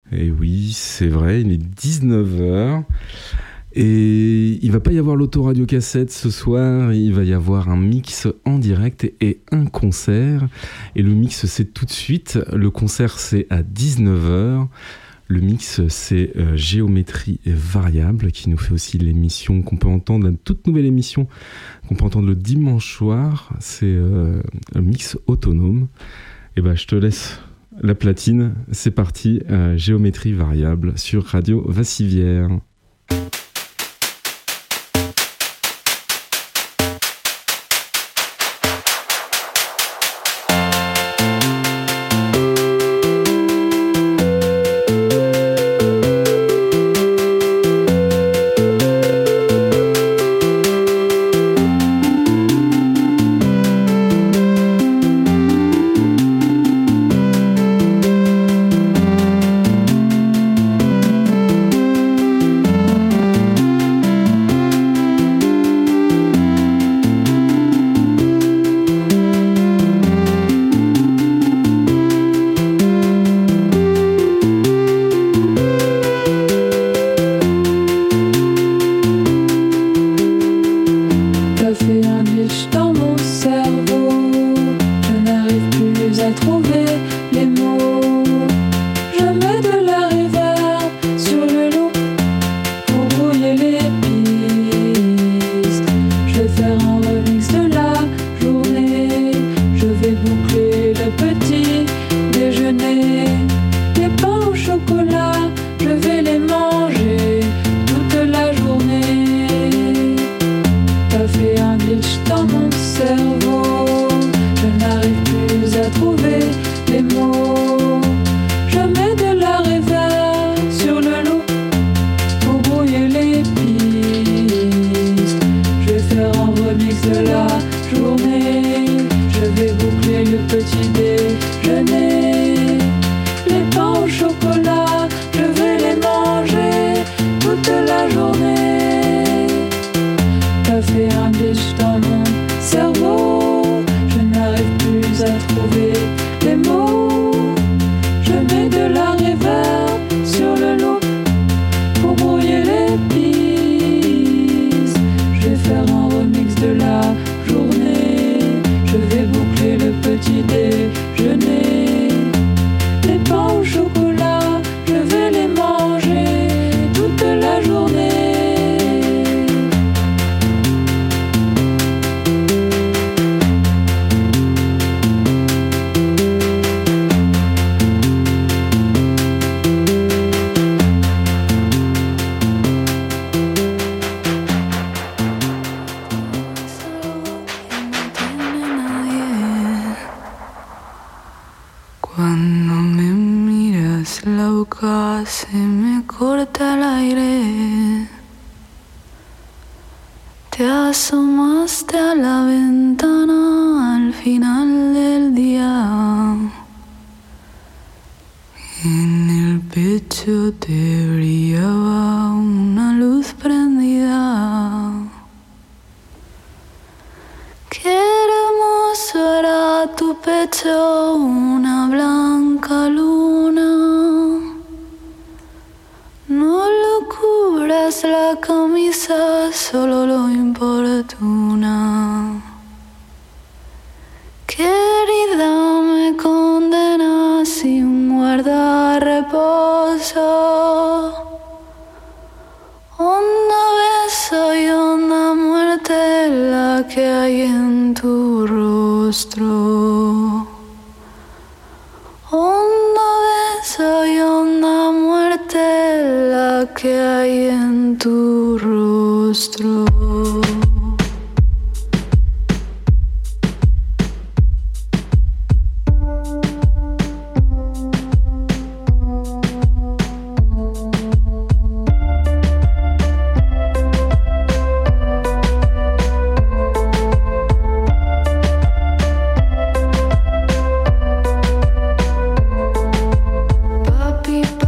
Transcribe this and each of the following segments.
Et oui, c'est vrai, il est 19h. Et il va pas y avoir l'autoradio cassette ce soir, il va y avoir un mix en direct et un concert. Et le mix, c'est tout de suite. Le concert, c'est à 19h. Le mix, c'est Géométrie Variable, qui nous fait aussi l'émission qu'on peut entendre, la toute nouvelle émission qu'on peut entendre le dimanche soir. C'est un mix autonome. Et ben, je te laisse la platine. C'est parti, Géométrie Variable sur Radio Vassivière.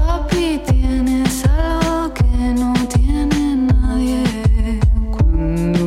Tienes algo que no tiene nadie. Cuando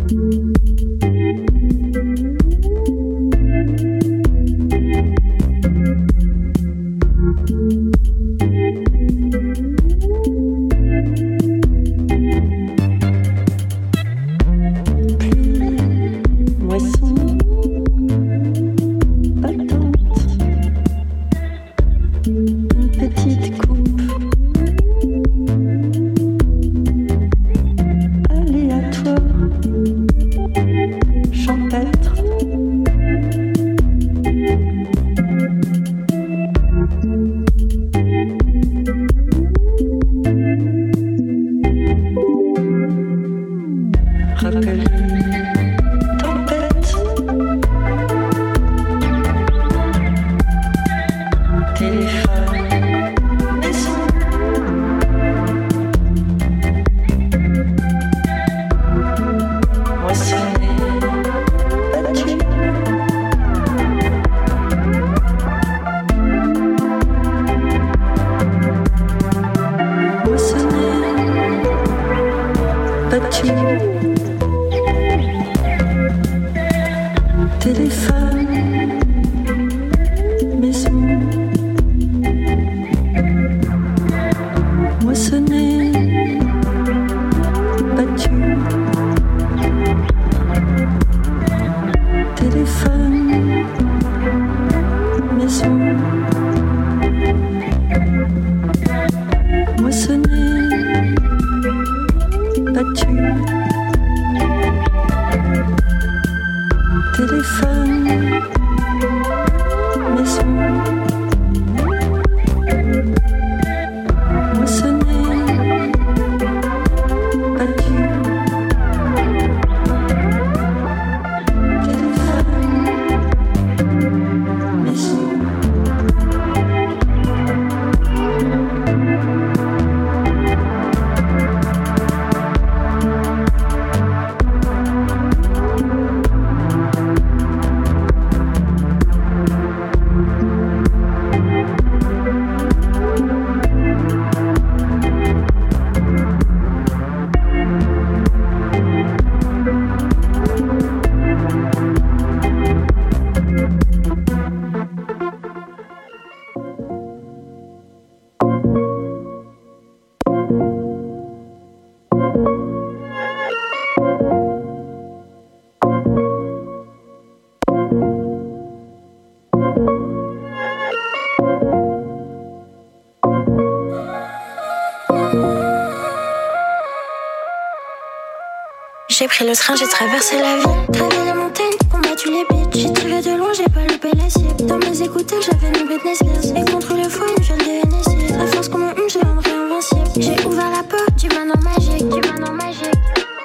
J'ai pris le train, j'ai traversé la ville, traversé les montagnes, combattu les bitches. J'ai tiré de loin, j'ai pas loupé la cible. Dans mes écouteurs, j'avais mis Britney Spears. Et contre le froid, une fiole de Hennessy. À force comme je rendrai invincible. J'ai ouvert la porte du manoir magique, du manoir magique.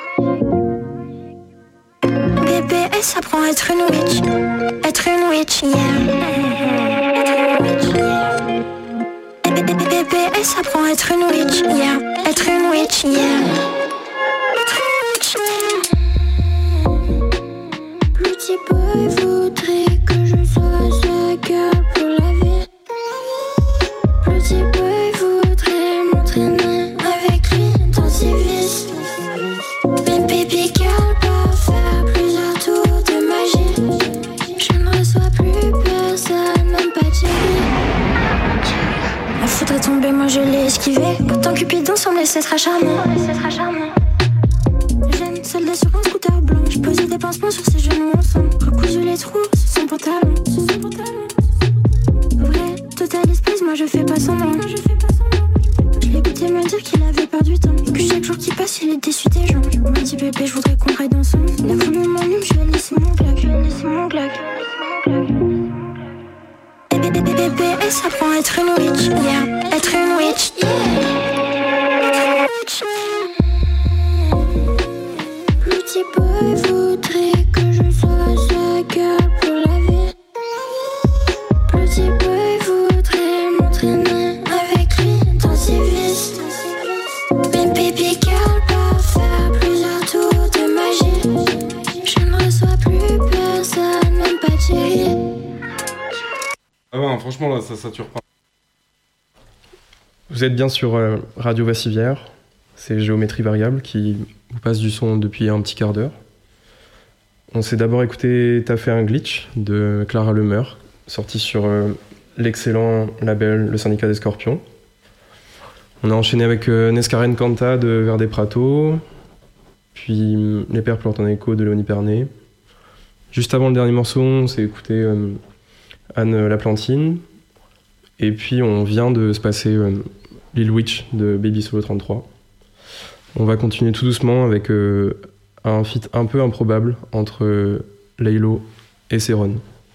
BPS, ça prend être une witch. Être une witch, yeah. Être une witch, yeah. BPS, ça prend être une witch, yeah. Être une witch, yeah. Petit boy voudrait que je sois sa gueule pour la vie. Petit boy voudrait m'entraîner avec lui dans ses vices. Mais baby girl peut faire plusieurs tours de magie. Je ne reçois plus personne, même pas Jerry. Elle faudrait tomber, moi je l'ai esquivé. Pourtant Cupidon semblait s'être acharné. Jeune soldat sur un scooter blanc. Je posais des pansements sur ses genoux ensemble. Recousu les trous sous son pantalon. Vrai, total espèce, moi je fais pas semblant. Je l'ai écouté me dire qu'il avait perdu temps. Et que chaque jour qui passe, il est déçu des gens. Il m'a dit bébé, je voudrais qu'on ride ensemble. Il a voulu mon hume, je lui ai laissé mon Glock. BPS, ça prend être une witch, yeah. Être une witch, yeah. Petit boy voudrait que je sois sa gueule pour la vie. Petit boy voudrait m'entraîner avec lui dans ses vices. Mais baby girl peut faire plusieurs tours de magie. Je ne reçois plus personne, même pas Jerry. Ah ouais, franchement là, ça sature pas. Vous êtes bien sur Radio Vassivière, c'est Géométrie Variable qui vous passe du son depuis un petit quart d'heure. On s'est d'abord écouté T'as fait un glitch de Clara Lemeur, sorti sur l'excellent label Le Syndicat des Scorpions. On a enchaîné avec Nescaren Canta de Verde Prato, puis Les Pères plantent un écho de Léonie Pernet. Juste avant le dernier morceau, on s'est écouté Anne Laplantine, et puis on vient de se passer Lil Witch de Baby Solo 33. On va continuer tout doucement avec un feat un peu improbable entre Laylo et Céron.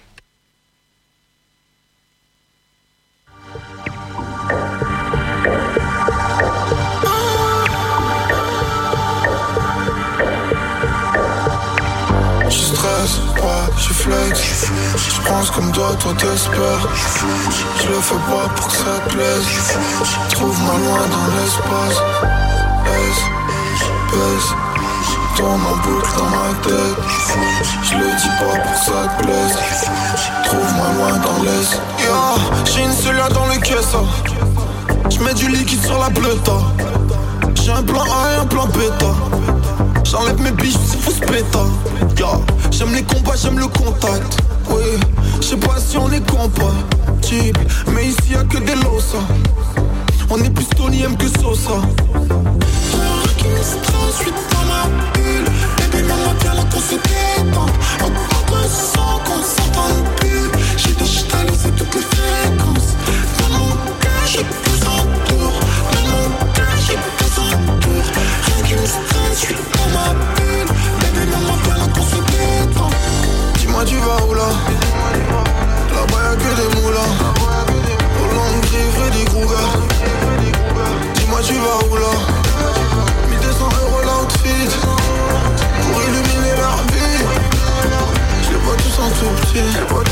Je flex, je pense comme toi t'espères. Je le fais pas pour que ça te plaise. Trouve-moi loin dans l'espace. Pèse, tourne en boucle dans ma tête. Je le dis pas pour que ça te plaise. Trouve-moi loin dans l'est. J'ai une cellule dans le caisse. Je mets du liquide sur la pleuta. J'ai un plan A et un plan bêta. J'enlève mes biches, c'est fou ce péta. J'aime les combats, j'aime le contact. Oui, je sais pas si on est compatible, mais ici y'a que des losa. On est plus Tony M que Sosa. Qui me stresse, je suis dans ma bulle. Bébé, maman, viens là qu'on se détend. Augmente le son, qu'on s'entende plus. J'ai digitalisé toutes les fréquences. Dans mon cœur, j'ai besoin de tours. Dans mon cœur, j'ai besoin de tours. Rien qui me stresse, je suis dans ma bulle. Bébé, maman, viens là qu'on se détend. Dis-moi, tu vas où là? Là-bas, y'a que des moulins. Au long gris, Freddy Krueger. Dis-moi, tu vas où là? 1200 € l'outfit pour illuminer leur vie. Je les vois tous en tout petit.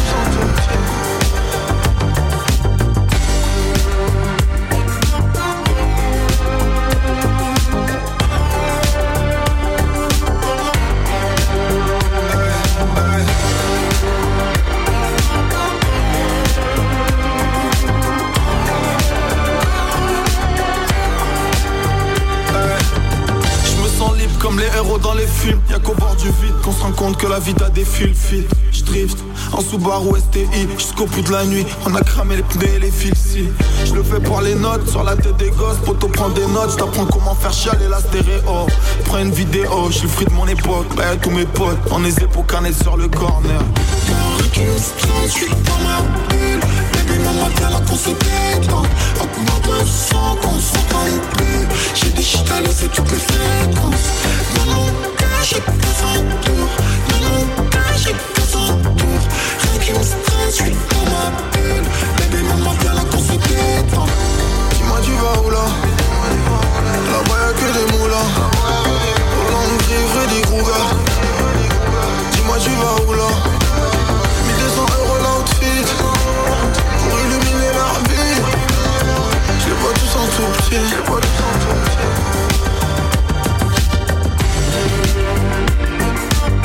Comme les héros dans les films, y'a qu'au bord du vide qu'on se rend compte que la vie a des fils. J'drift en Subaru STI jusqu'au bout de la nuit. On a cramé les pneus et les fils. Je le fais pour les notes sur la tête des gosses. Poto prend des notes, j't'apprends comment faire chialer la stéréo. Prends une vidéo, j'suis le fruit de mon époque. Bah tous mes potes, on est pour canner sur le corner. J'suis dans ma bulle. Bébé maman viens là qu'on se détend. Augmente le son qu'on s'entende plus. J'ai digitalisé toutes les fréquences. Dans mon cœur j'ai besoin de tours. Dans mon cœur j'ai besoin de tours. Rien qui me stresse, j'suis dans ma bulle. Bébé maman viens là qu'on se détend. Dis-moi tu vas où là? Là-bas y'a que des moulins. Au long gris, Freddy Krueger. Dis-moi tu vas où là? 1200 € l'outfit pour illuminer leur vie. Je les vois tous en tout petit.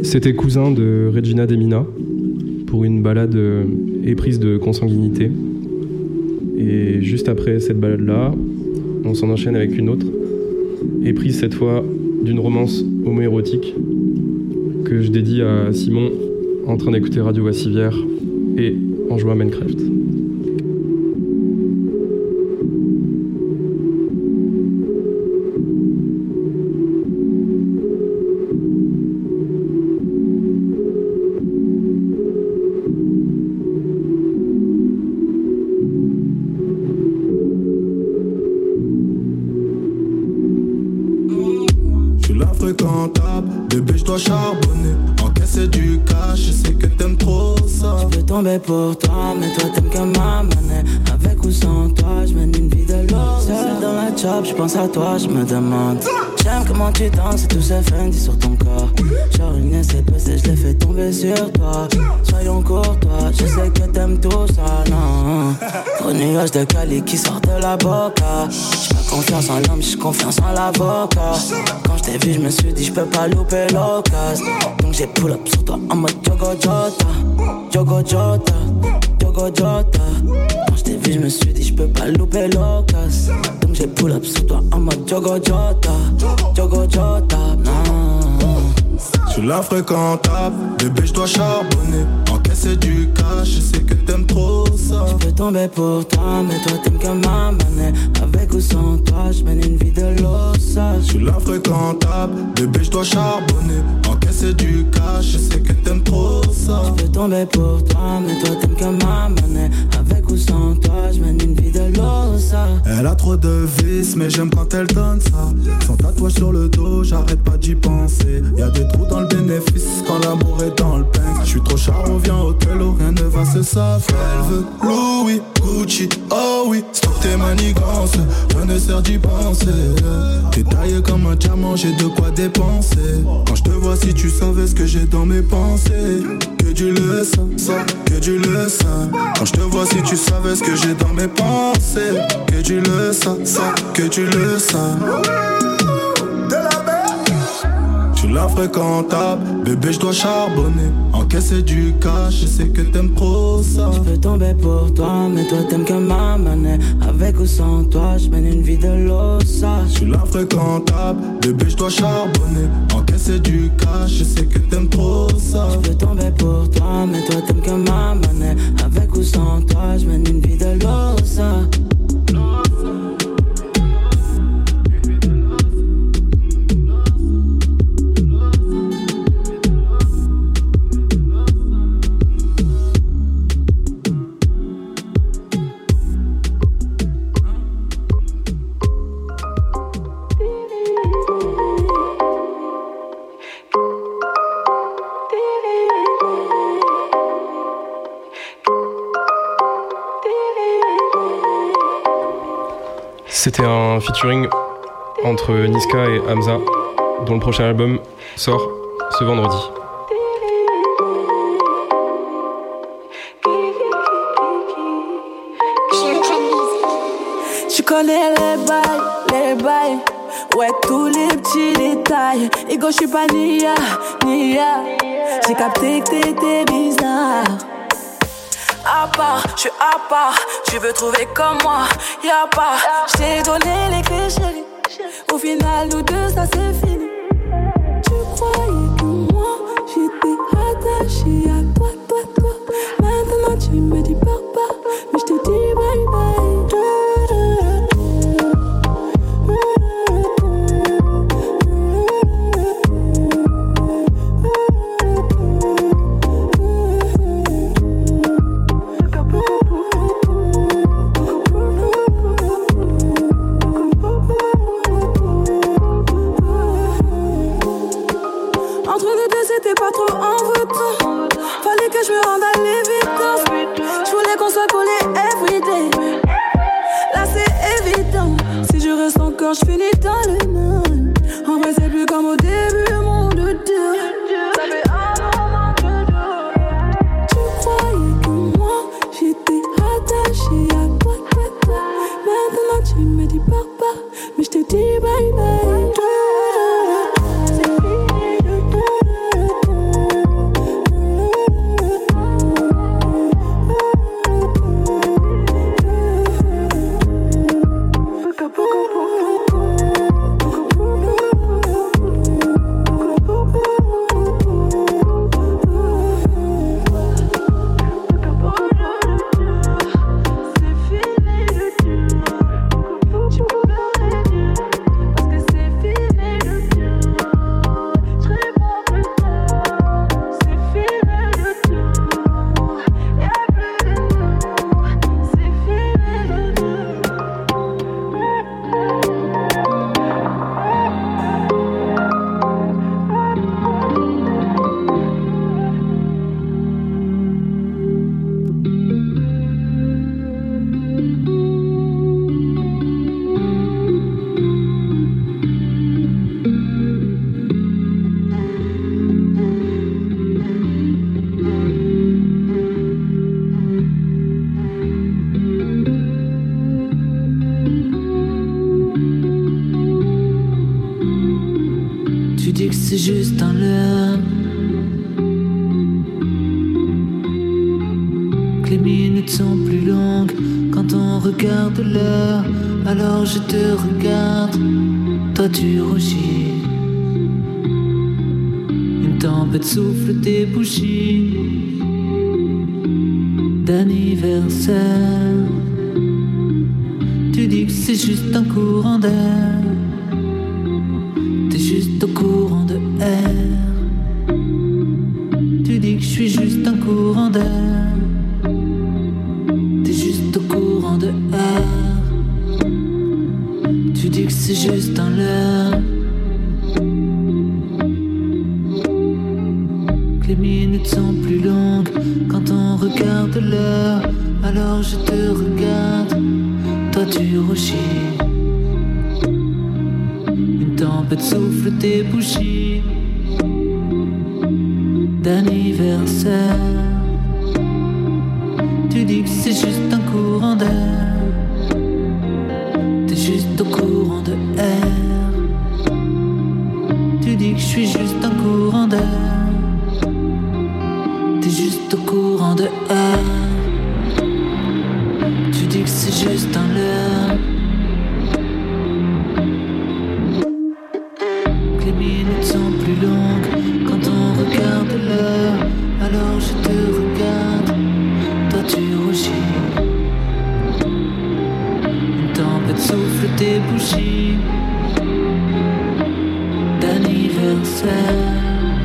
C'était Cousin de Regina Demina pour une balade éprise de consanguinité. Et juste après cette balade-là, on s'en enchaîne avec une autre, éprise cette fois d'une romance homoérotique que je dédie à Simon en train d'écouter Radio Vassivière et en jouant à Minecraft. Bébé, je dois charbonner, encaisser du cash, je sais que t'aimes trop ça. Je peux tomber pour toi, mais toi t'aimes qu'à m'amener. Avec ou sans toi, je mène une vie de l'or. Seul dans la job, je pense à toi, je me demande. J'aime comment tu danses et tous ces Fendi sur ton corps. Genre une SCPC, je l'ai fait tomber sur toi. Soyons courtois, je sais que t'aimes tout ça, non. Gros nuage de Cali qui sort de la boca. J'fais confiance en l'homme, j'fais confiance en l'avocat. Quand je t'ai vu, je me suis dit, je peux pas louper l'occasion. Donc j'ai pull up sur toi en mode Jogo Jota. Jogo Jota, Jogo Jota. Quand je t'ai vu, je me suis dit, je peux pas louper l'occasion. Donc j'ai pull up sur toi en mode Jogo Jota. Jogo Jota, non. Je suis la fréquentable, bébé, je dois charbonner, encaisser du cash, je sais que t'aimes trop ça. Je peux tomber pour toi, mais toi t'aimes qu'à m'amener. Avec ou sans toi, je mène une vie de l'ossage. Je suis la fréquentable, bébé, je dois charbonner, encaisser du cash, je sais que t'aimes trop ça. Je peux tomber pour toi, mais toi t'aimes qu'à m'amener. Avec ou sans toi, je mène une vie de l'ossage. Elle a trop de vices, mais j'aime quand elle donne ça. Son tatouage sur le dos, j'arrête pas d'y penser. Y'a des trous dans le bénéfice quand l'amour est dans le pain. Je suis trop charo, viens au tello, rien ne va se savoir. Elle veut Louis, Gucci, oh oui, stop tes manigances, rien ne sert d'y penser. T'es taillé comme un diamant, j'ai de quoi dépenser. Quand je te vois, si tu savais ce que j'ai dans mes pensées. Que tu le sens, que tu le sens. Quand je te vois, si tu savais ce que j'ai dans mes pensées. Que tu le sens, que tu le sens. Je suis la fréquentable, bébé, je dois charbonner, encaisser du cash, je sais que t'aimes trop ça. Je peux tomber pour toi, mais toi t'aimes qu'à m'amener. Avec ou sans toi, je mène une vie de l'ossage. Je suis la fréquentable, bébé, je dois charbonner, encaisser du cash, je sais que t'aimes trop ça. Je peux tomber pour toi, mais toi t'aimes qu'à m'amener. Avec ou sans toi, je mène une vie de l'ossage. C'était un featuring entre Niska et Hamza, dont le prochain album sort ce vendredi. Tu connais les bails, ouais, tous les petits détails. Ego, je suis pas Nia. J'ai capté que t'étais bizarre. À part, je suis à part. Tu veux trouver comme moi, y'a pas. J't'ai donné les clés, chérie. Au final, nous deux, ça c'est fini. Tu croyais que moi, j'étais attachée à toi. Maintenant, tu me dis papa, mais j'te dis bye bye. Quand on regarde l'heure, alors je te regarde, toi tu rougis. Une tempête souffle tes bougies d'anniversaire. Tu dis que c'est juste un courant d'air, t'es juste au courant de air. Tu dis que je suis juste un courant d'air, t'es juste au courant de air. Tu dis que c'est juste un leurre, que les minutes sont plus longues quand on regarde l'heure. Alors je te regarde, toi tu rougis. Une tempête souffle tes bougies d'anniversaire. Tu dis que c'est juste un courant d'air, t'es juste au courant de air. Tu dis que je suis juste un courant d'air, t'es juste au courant de air. Tu dis que c'est juste un leurre, que les minutes sont plus longues quand on regarde l'heure. Alors je te regarde, toi tu rougis. Une tempête souffle tes bougies d'anniversaire.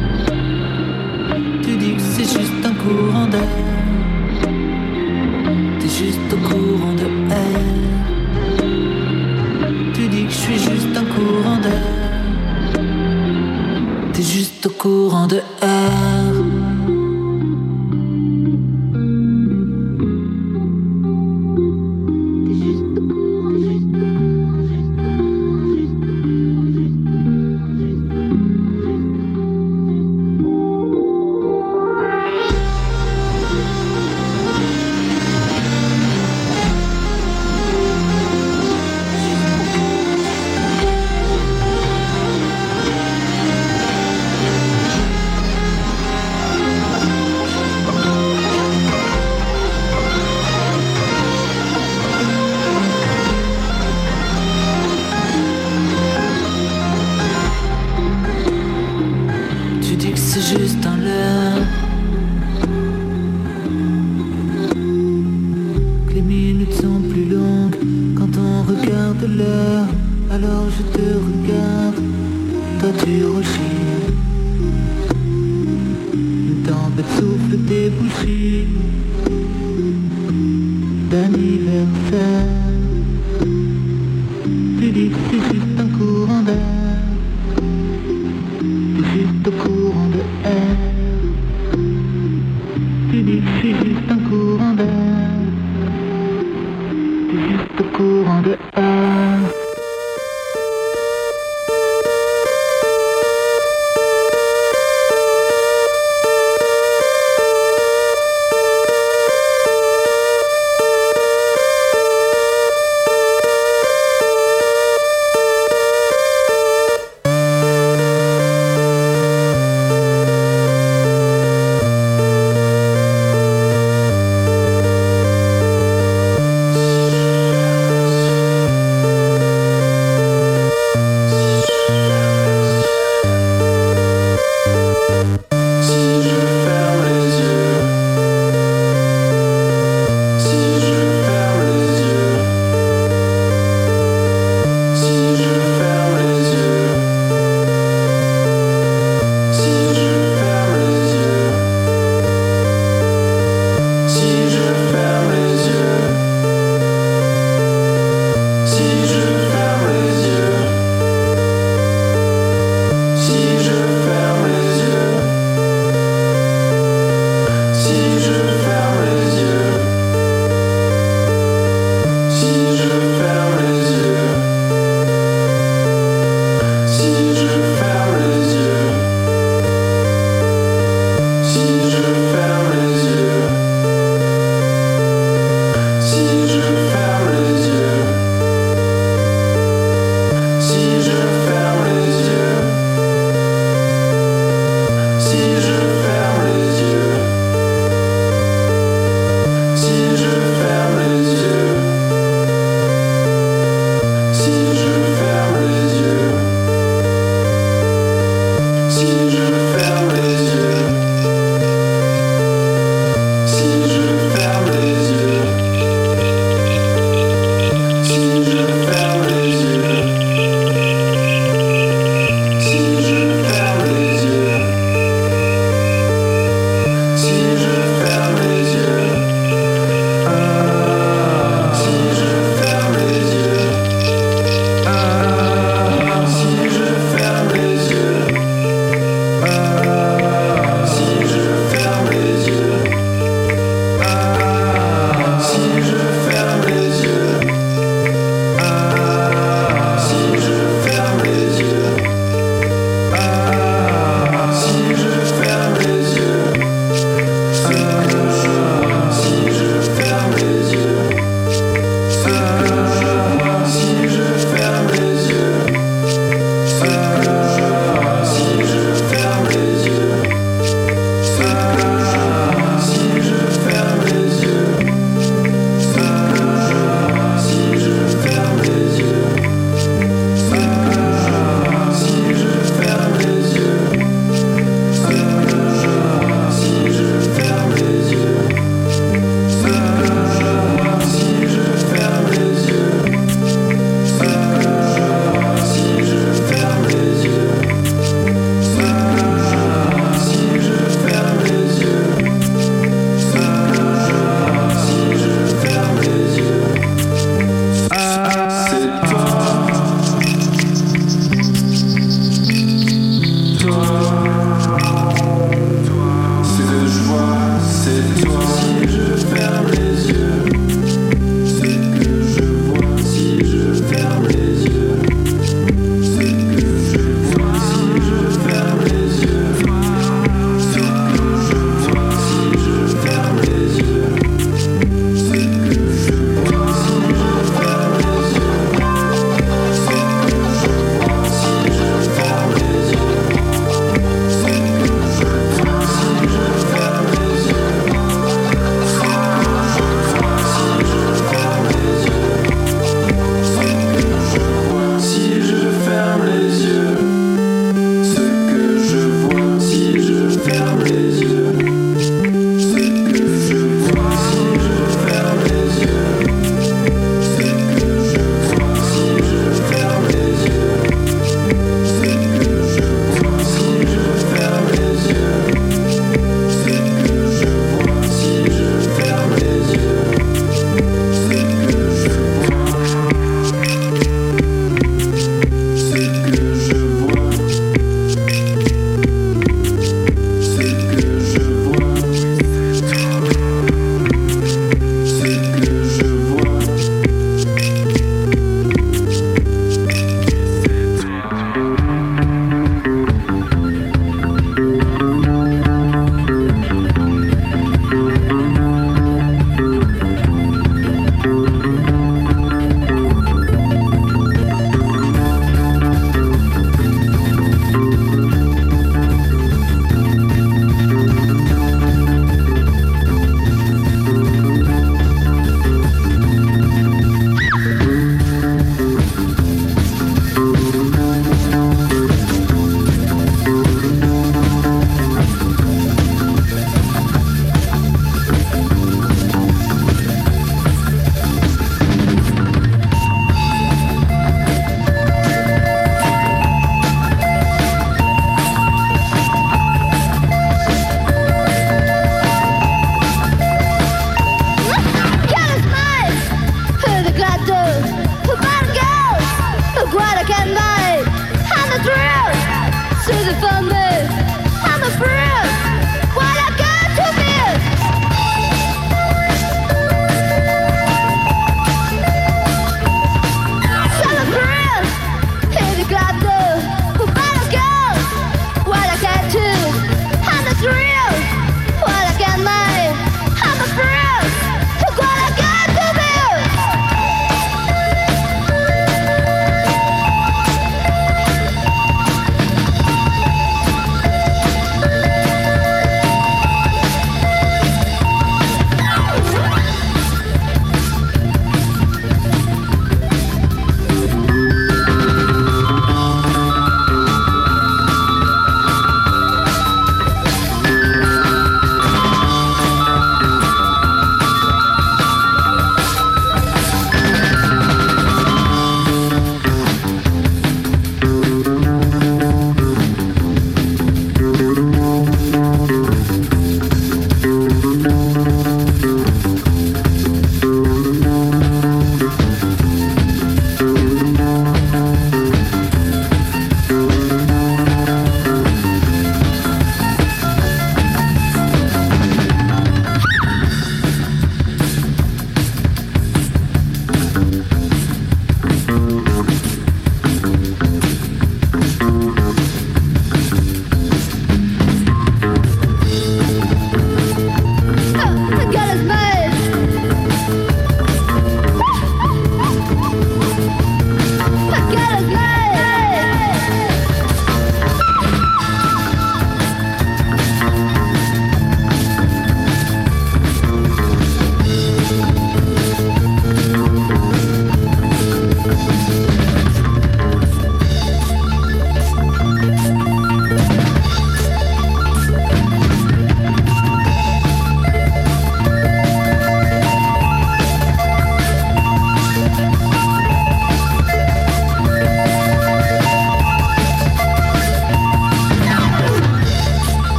Tu dis que c'est juste un courant d'air, t'es juste au courant de air. Tu dis que je suis juste un courant d'air, t'es juste au courant de air.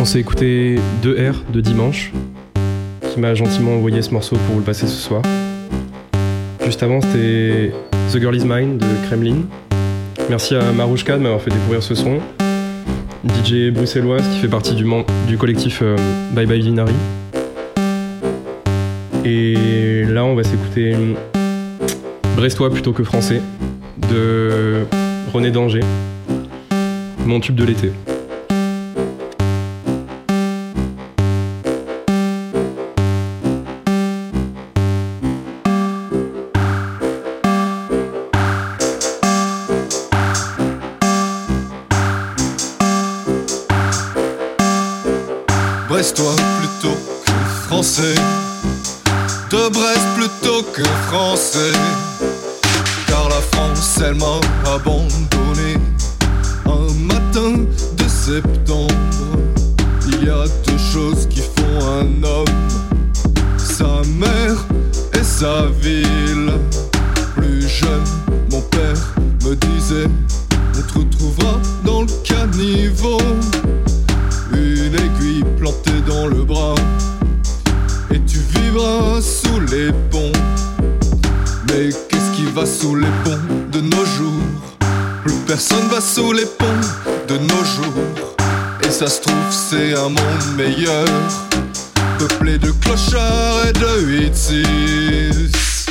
s'est écouté 2R de Dimanche, qui m'a gentiment envoyé ce morceau pour vous le passer ce soir. Juste avant, c'était The Girl Is Mine de Kremlin. Merci à Marouchka de m'avoir fait découvrir ce son. DJ bruxelloise qui fait partie du collectif Bye Bye Linari. Et là, on va s'écouter Brestois plutôt que français de René Danger, mon tube de l'été. Brestois plutôt que français, de Brest plutôt que français, car la France elle m'a abandonné un matin de septembre. Il y a deux choses qui font un homme, sa mère et sa ville. Plus jeune, mon père me disait, on te retrouvera dans le caniveau, une aiguille plantée dans le bras, et tu vivras sous les ponts. Mais qu'est-ce qui va sous les ponts de nos jours? Plus personne va sous les ponts de nos jours. Et ça se trouve c'est un monde meilleur, peuplé de clochards et de 8-6.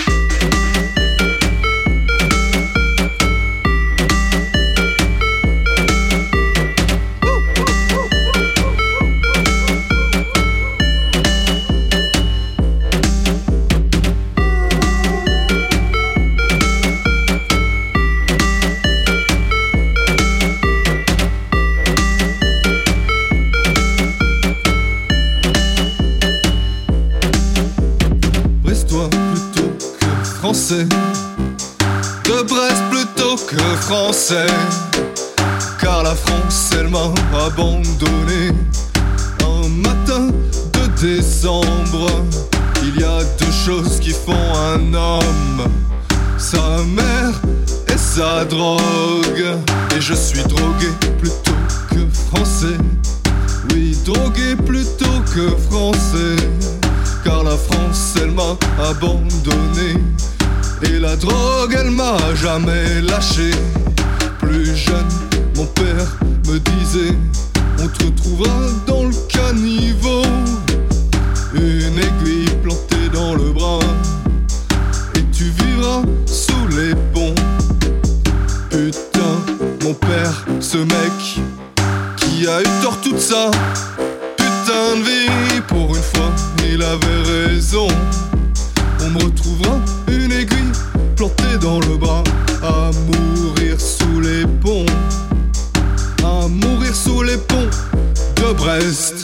De Brest plutôt que français, car la France elle m'a abandonné un matin de décembre. Il y a deux choses qui font un homme, sa mère et sa drogue. Et je suis drogué plutôt que français, oui drogué plutôt que français, car la France elle m'a abandonné et la drogue elle m'a jamais lâché. Plus jeune, mon père me disait, on te retrouvera dans le caniveau, une aiguille plantée dans le bras, et tu vivras sous les ponts. Putain, mon père, ce mec qui a eu tort toute sa putain de vie, pour une fois il avait raison. On me retrouvera une aiguille plantée dans le bras, à mourir sous les ponts, à mourir sous les ponts de Brest.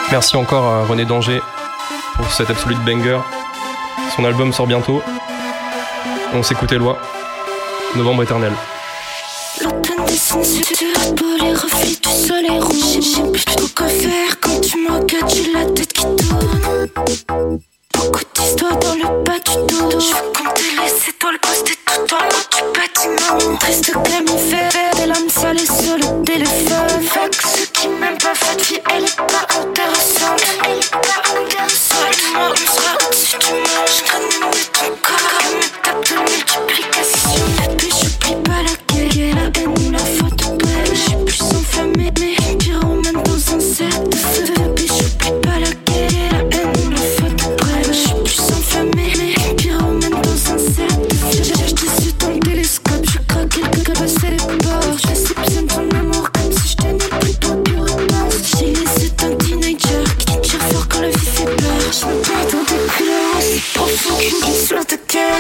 Merci encore à René Danger pour cet absolute banger. Son album sort bientôt. On s'écoute Eloi, Novembre éternel. L'automne dessine sur la peau les reflets du soleil rouge. Je sais plus trop quoi faire quand tu me regardes, j'ai la tête qui tourne. Beaucoup d'histoires dans le bas du dos. Je veux compter les étoiles postées tout en haut du bâtiment. Triste comme il fait des larmes salées sur le téléphone. Fuck ceux qui m'aiment pas, votre vie elle est pas intéressante. Elle est pas intéressante. Moi on sera au-dessus du monde. Je traîne de ton corps comme une table de multiplication. Bébé j'oublie pas laquelle, la haine ou la faute bref. J'suis plus enflammée mais pyromane dans un cercle de feu. Bébé j'oublie pas laquelle, la haine ou la faute bref. J'suis plus enflammée mais pyromane dans un cercle de feu. J'ai su dans le télescope, je crois quelque passer les bords. Je sais besoin de ton amour comme si je tenais plus ton bureau de mort. J'ai laissé un teenager qui tire fort quand la vie fait peur. Je me perds dans des couleurs aussi profondes qu'une glissure de cœur.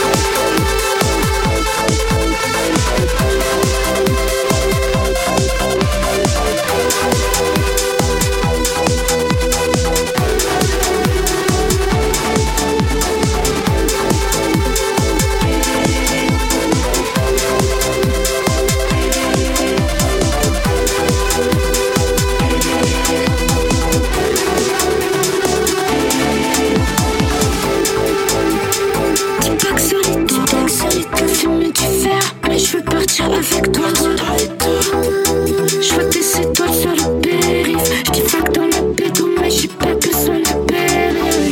Je veux partir avec toi dans les deux. Je vois tes étoiles sur le périph'. Je divague dans la béton mais j'suis pas que sur le périph'.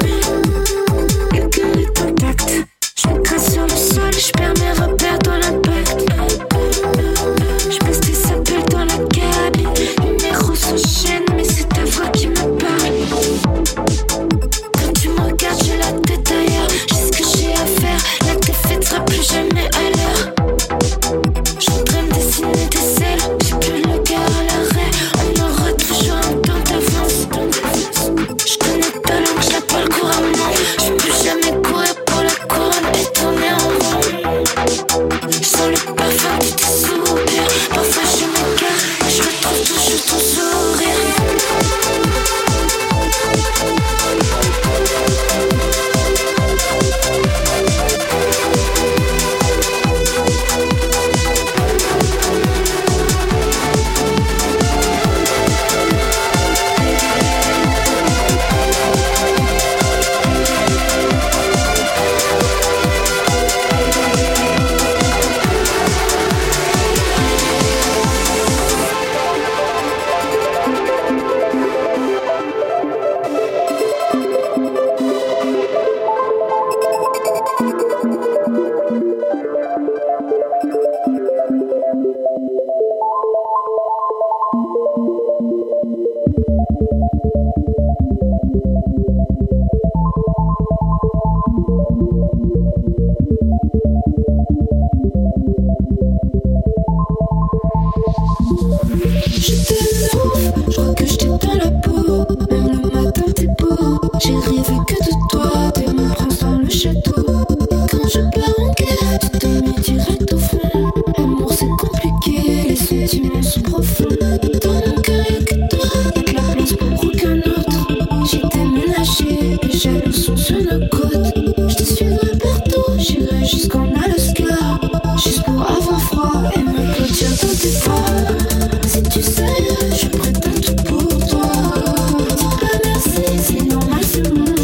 Le cœur est intact. Je m'écrase sur le sol, je perds mes repères dans l'impact. Je passe tes appels dans la cabine. Numéros s'enchaînent mais c'est ta voix qui me parle. Quand tu me regardes j'ai la tête ailleurs. J'ai ce que j'ai à faire. La défaite sera plus jamais à l'heure. J'voudrais me dessiner des ailes. J'ai plus le cœur à l'arrêt. On aura toujours un temps d'avance. J'connais ta langue, j'ai pas le couramment. J'peux plus jamais courir pour la couronne et tourner en rond. J'sens le parfum de tes sourires. Parfois je m'écarte, mais j'retrouve toujours ton sourire. C'est normal, c'est bon.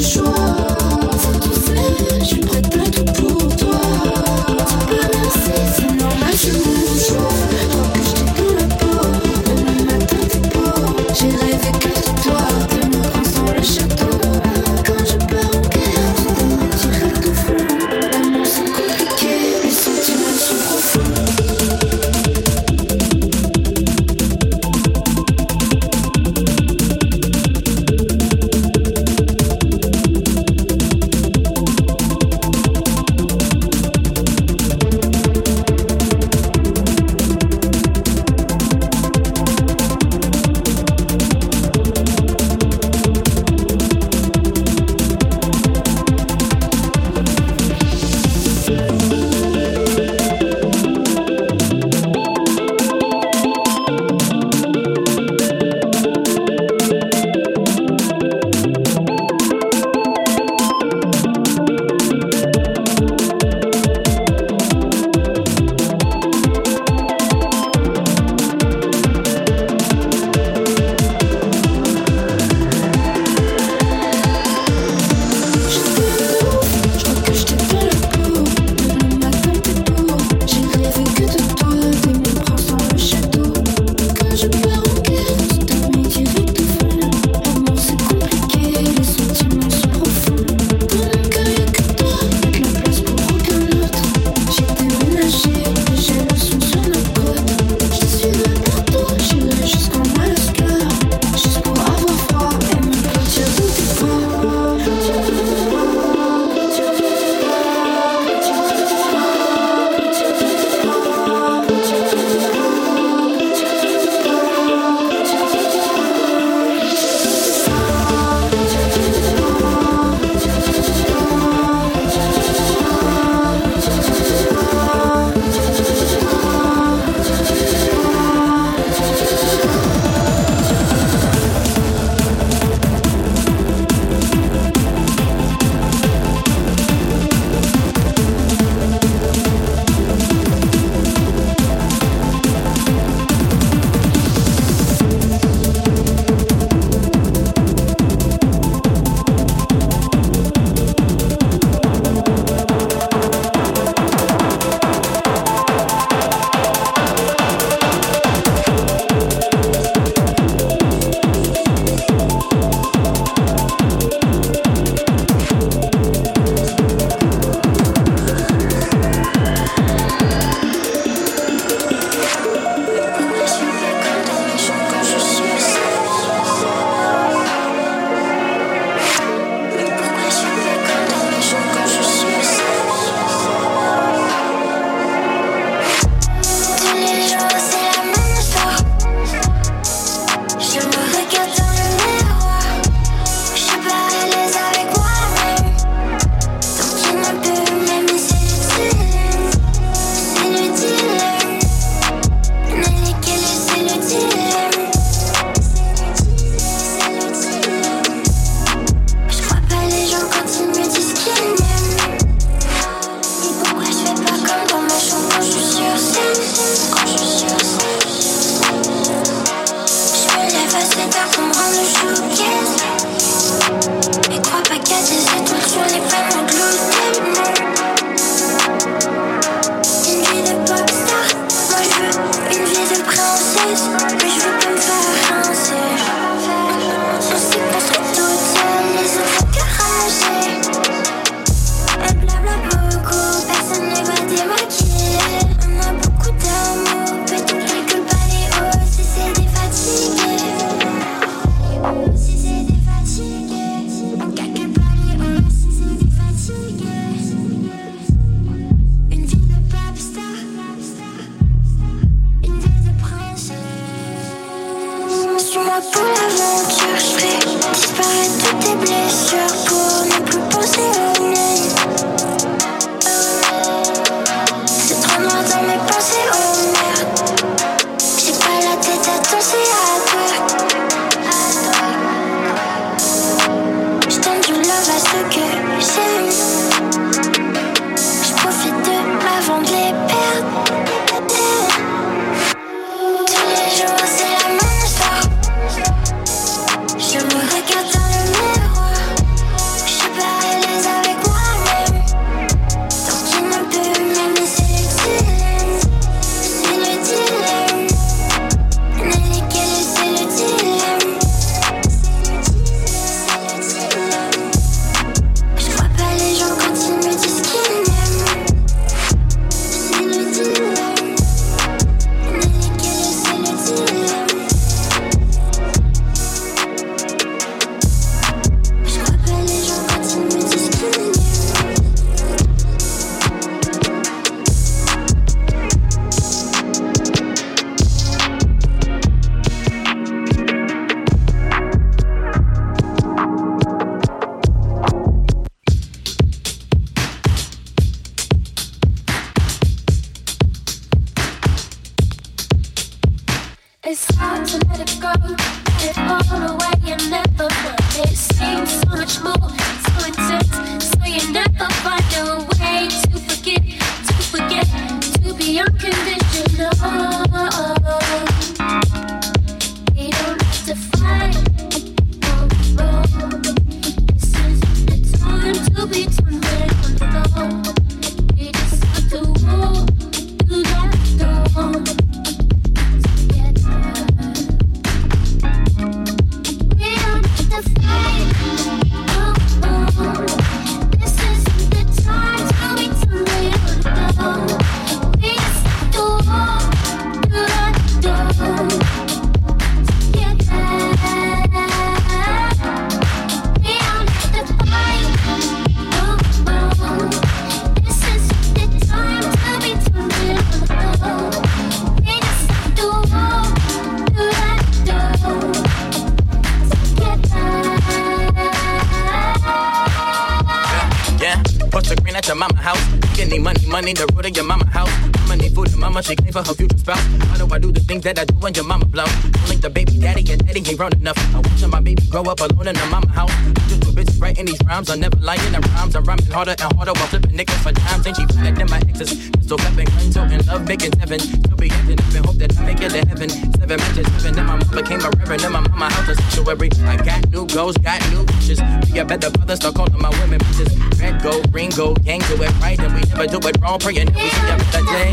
your mama house. You need money, the road of your mama house. Mama need food, and mama she clean for her future spouse. Why do I do the things that I do when your mama blow? Don't link the baby daddy, and daddy ain't grown enough. I'm watching my baby grow up alone in the mama house. Just too busy writing these rhymes, I'm never lying in rhymes. I'm rhyming harder and harder while flipping niggas for times. Ain't she better than my exes? Still flipping guns, so in love, making seven. Still be ending up and hope that I make it to heaven. 7 matches, 7, then my mom became a reverend. Then my mama house a sanctuary. I got new goals, got new wishes. Be a better brother, start calling my women bitches. Red gold, green gold, gang do it right, and we never do it wrong. Praying that we see every day.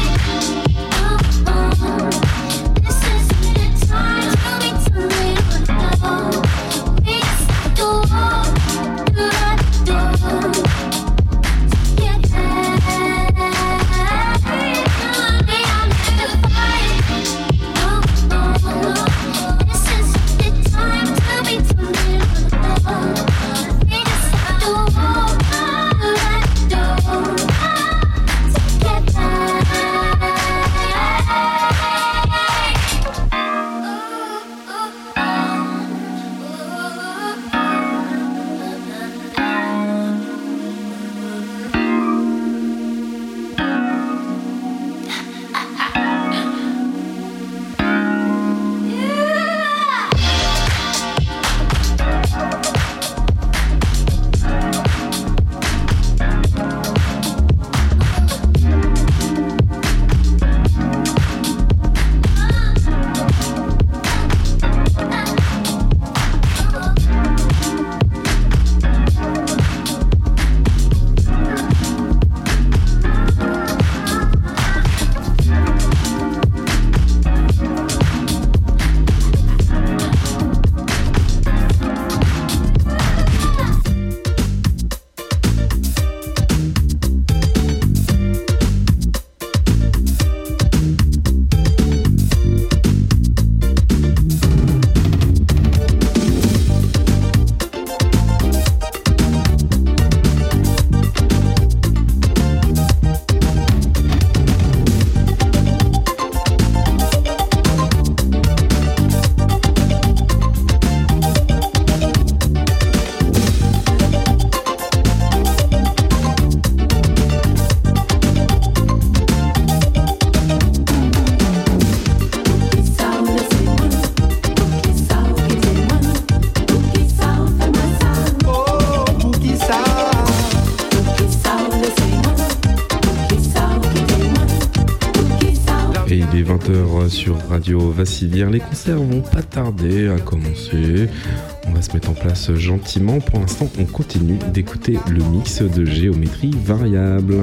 This is the time to be too late. We just do all do. Get This is the time to be too late. We just do all do. Il est 20h sur Radio Vassilière. Les concerts vont pas tarder à commencer. On va se mettre en place gentiment. Pour l'instant, on continue d'écouter le mix de Géométrie Variable.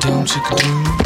doom, chicka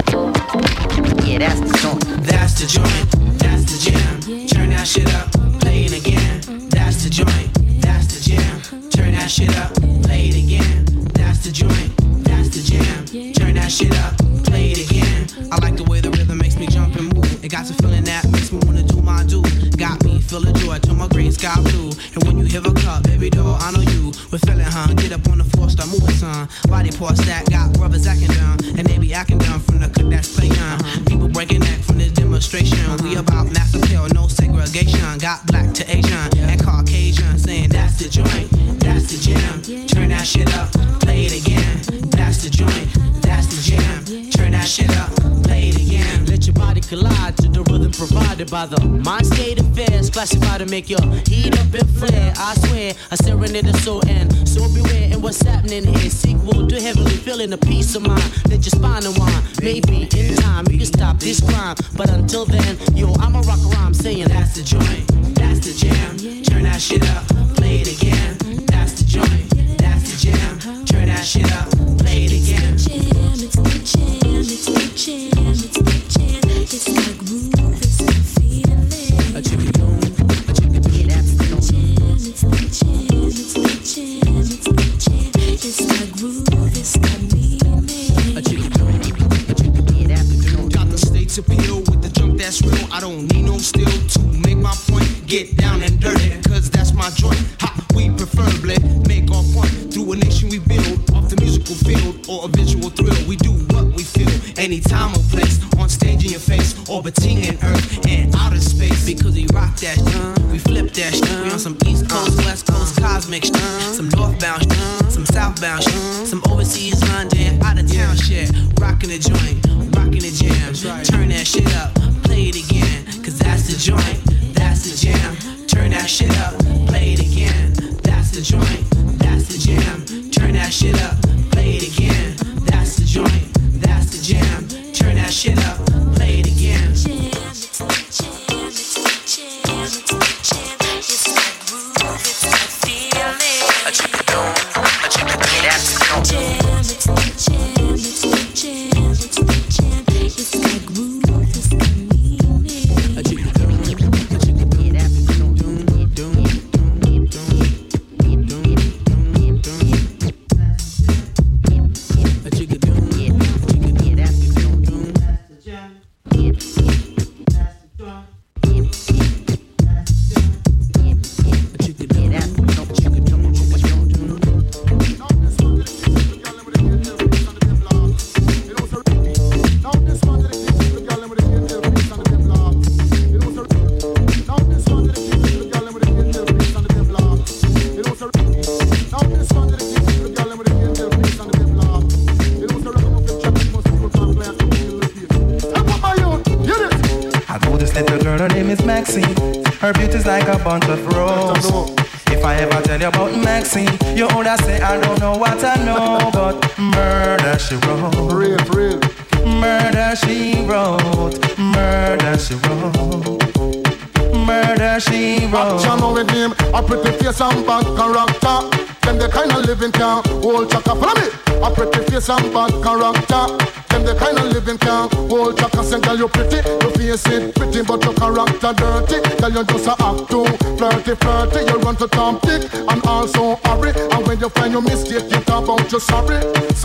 doom. Yeah, that's the joint. That's the joint. That's the jam. Turn that shit up, play it again. That's the joint. That's the jam. Turn that shit up, play it again. That's the joint. That's the jam. Turn that shit up, play it again. I like the way the rhythm makes me jump and move. It got the feeling that makes me wanna do my do. Got me feeling joy till my green sky blue. And when you hear a cup, baby doll, I know you with feeling, huh? Get up on the floor, start moving, son. Body parts that got brothers acting down, and they be acting down from the cook that's playing. People breaking neck from this demonstration. We about mass appeal, no segregation. Got black to Asian and Caucasian, saying that's the joint, that's the jam. Turn that shit up, play it again. That's the joint, that's the jam. Turn that shit up, play it again. Let your body collide to the rhythm provided by the mind state affairs. Classified to make your heat up and flare. I swear, I serenade the soul and so beware. And what's happening here? Sequel to heavenly feeling a peace of mind. Let your spine unwind. Maybe in time you can stop this crime. But until then, yo, I'ma rock a rhyme saying that's the joint, that's the jam. Turn that shit up, play it again. That's the joint, that's the jam. Turn that shit up, play it again. It's the jam, it's the jam, it's the jam. It's the groove, it's the feeling. A chicken doom, a chicken doom. Yeah, that's the jam, it's the jam, it's the jam, it's the jam. It's the groove, it's the meaning. A chicken doom, a chicken doom. Yeah, that's the doom. Got the state's appeal with the junk that's real. I don't need no steel to make my point. Get down and dirty, cause that's my joint. Ha, we preferably make our point through a nation we build off the musical field or a visual thrill. We do what we feel, anytime or place, on stage in your face, orbiting in earth and outer space. Because we rock that shit, we flip that shit. We on some East Coast, West Coast cosmic shit, some northbound shit, some southbound shit, some overseas London, out of town shit. Rocking the joint, rocking the jam. Turn that shit up, play it again, cause that's the joint. That's the jam. Turn that shit up, play it again. That's the joint. That's the jam. Turn that shit up, play it again. That's the joint. That's the jam. Turn that shit up, play it again. It's the jam, it's the jam, it's the jam. It's the groove, it's the feeling. A chicken doom, a chicken doom. Yeah, that's the joint. Jam, it's the jam, it's the jam, it's the jam. It's the groove, it's the meaning. A chicken doom. Her beauty's like a bunch of roses. If I ever tell you about Maxine, you would say I don't know what I know, but murder she wrote. Real. Murder she wrote. Murder she wrote. Murder she wrote. Action know with him, a pretty face and bad character. Them the kind of living can hold chaka. Follow me. A pretty face and bad character. Them the kind of living can hold chaka. Say girl you pretty, your face it pretty, but your character dirty. Girl you just a act too flirty. You run to Tom Dick and also hurry. And when you find your mistake, you talk about you sorry.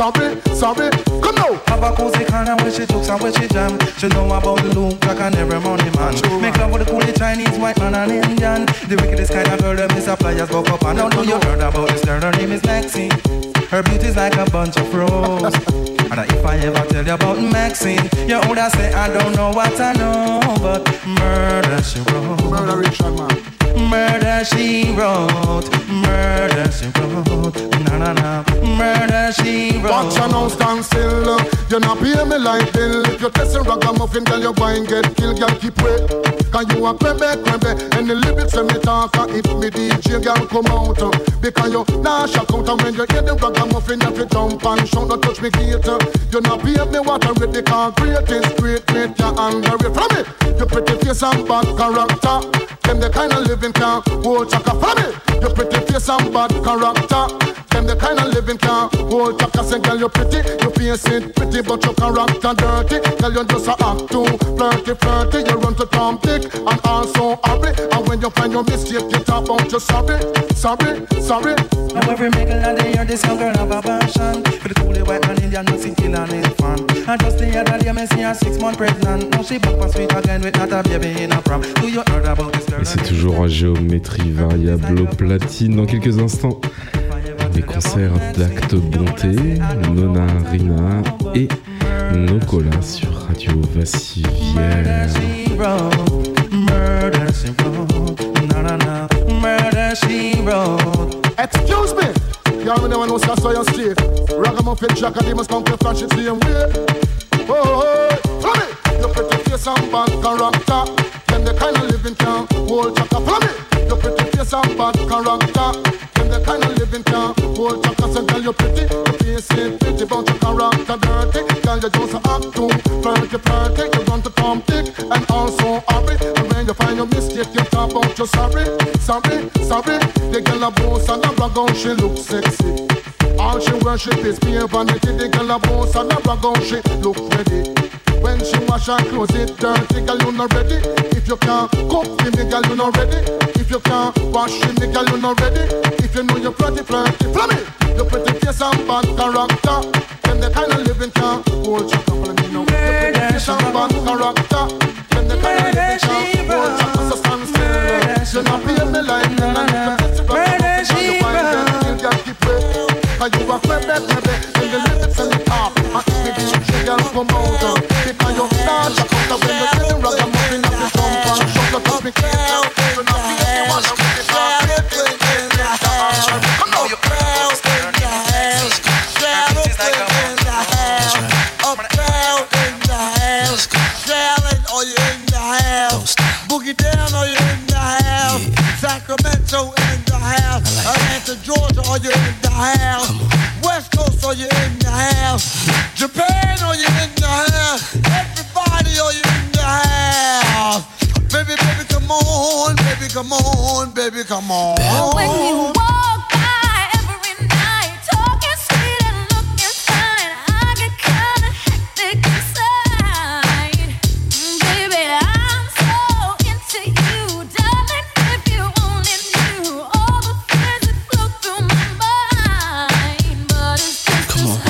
Come now. Have a cozy kind of where she took some where she jam. She know about the look like an every money man. Make love with the coolie Chinese, white man and Indian. The wickedest kind of girl them is a flyers buck up. And I know you heard about this girl, her name is Maxine. Her beauty's like a bunch of roses. And if I ever tell you about Maxine, you would say I don't know what I know, but murder she wrote. Murder Richard man. Murder she wrote. Murder she wrote. Na. Murder she wrote. Watch her now stand still. You not pay me like bill. If you test a ragamuffin, girl you going get killed. Girl keep wait. Cause you a crebe. And the lyrics when me talk, if me DJ girl come out. Because you nah shock out. And when you hear the ragamuffin, you have to jump and shout. Don't touch me gate. You not pay me what I read. The car great is great. Make you angry from me. You pretty face and bad character. Them the kind of living can hold chaka. Follow me. You pretty face and bad character. Them the kind of living can Old chaka say, girl, you pretty. You face it pretty, but your character dirty. Girl, you just a act too flirty, flirty. You run to Tom Dick and also hurry. And when you find your mistake, you talk about you sorry, sorry, sorry. Now every middle of the year, this young girl have a passion for the coolie white man Indian music killer named fan. And just the other day, me see her 6 months pregnant. Now she back for sweet again with not a baby in a prom. Do you heard about this girl? Et c'est toujours à géométrie variable au platine. Dans quelques instants, des concerts d'Acte Bonté, Nona Rina et Nocola sur Radio Vassivière. Murder she wrote, na. Murder she wrote. Excuse me, y'all never know so you stay. Ragamuffin Jack and they must come to flash it same way. Oh, follow me. Your pretty face and bad character, then the kind of living can hold chaka. Follow me. Your pretty face and bad character, then the kind of living can hold chaka. So girl, you pretty, your face ain't pretty, but your character dirty. Girl, you just act too flirty, flirty. You run to Tom Dick and also hurry. And when you find your mistake, you talk about you sorry, sorry, sorry. The girl a boss and a brag on, she look sexy. All she worship is mere vanity. The girl a boss and a brag on, she look ready. When she wash her clothes, it dirty, girl, you not ready. If you can't cook for me, girl, you not ready. If you can't wash for me, girl, you not ready. If you know you're pretty, flirty, follow me. Your pretty face and bad character, then the kind of living can hold you. Follow me now. Your pretty face and bad character, then the kind of living can hold you. So stand still. You not pay me like na. Murder she wrote. You keep waiting, 'cause you a baby, and the lips and the top. And if you girl come out, because you start to come when you get the ragamuffin of the jump and shut up to me. You not pay me one of the party. Come on, you girls in the house, travel in the house, uptown in the house, traveling or you in the house, boogie down or you in the house, Sacramento in the house, Atlanta, Georgia or you in the house, West Coast or you in the house, Japan or you in the house, everybody or you in the house. Baby, baby, come on, baby, come on, baby, come on. When you walk by every night, talking sweet and looking fine, I get kinda hectic inside. Baby, I'm so into you, darling. If you only knew all the things that flow through my mind, but it's just Come on.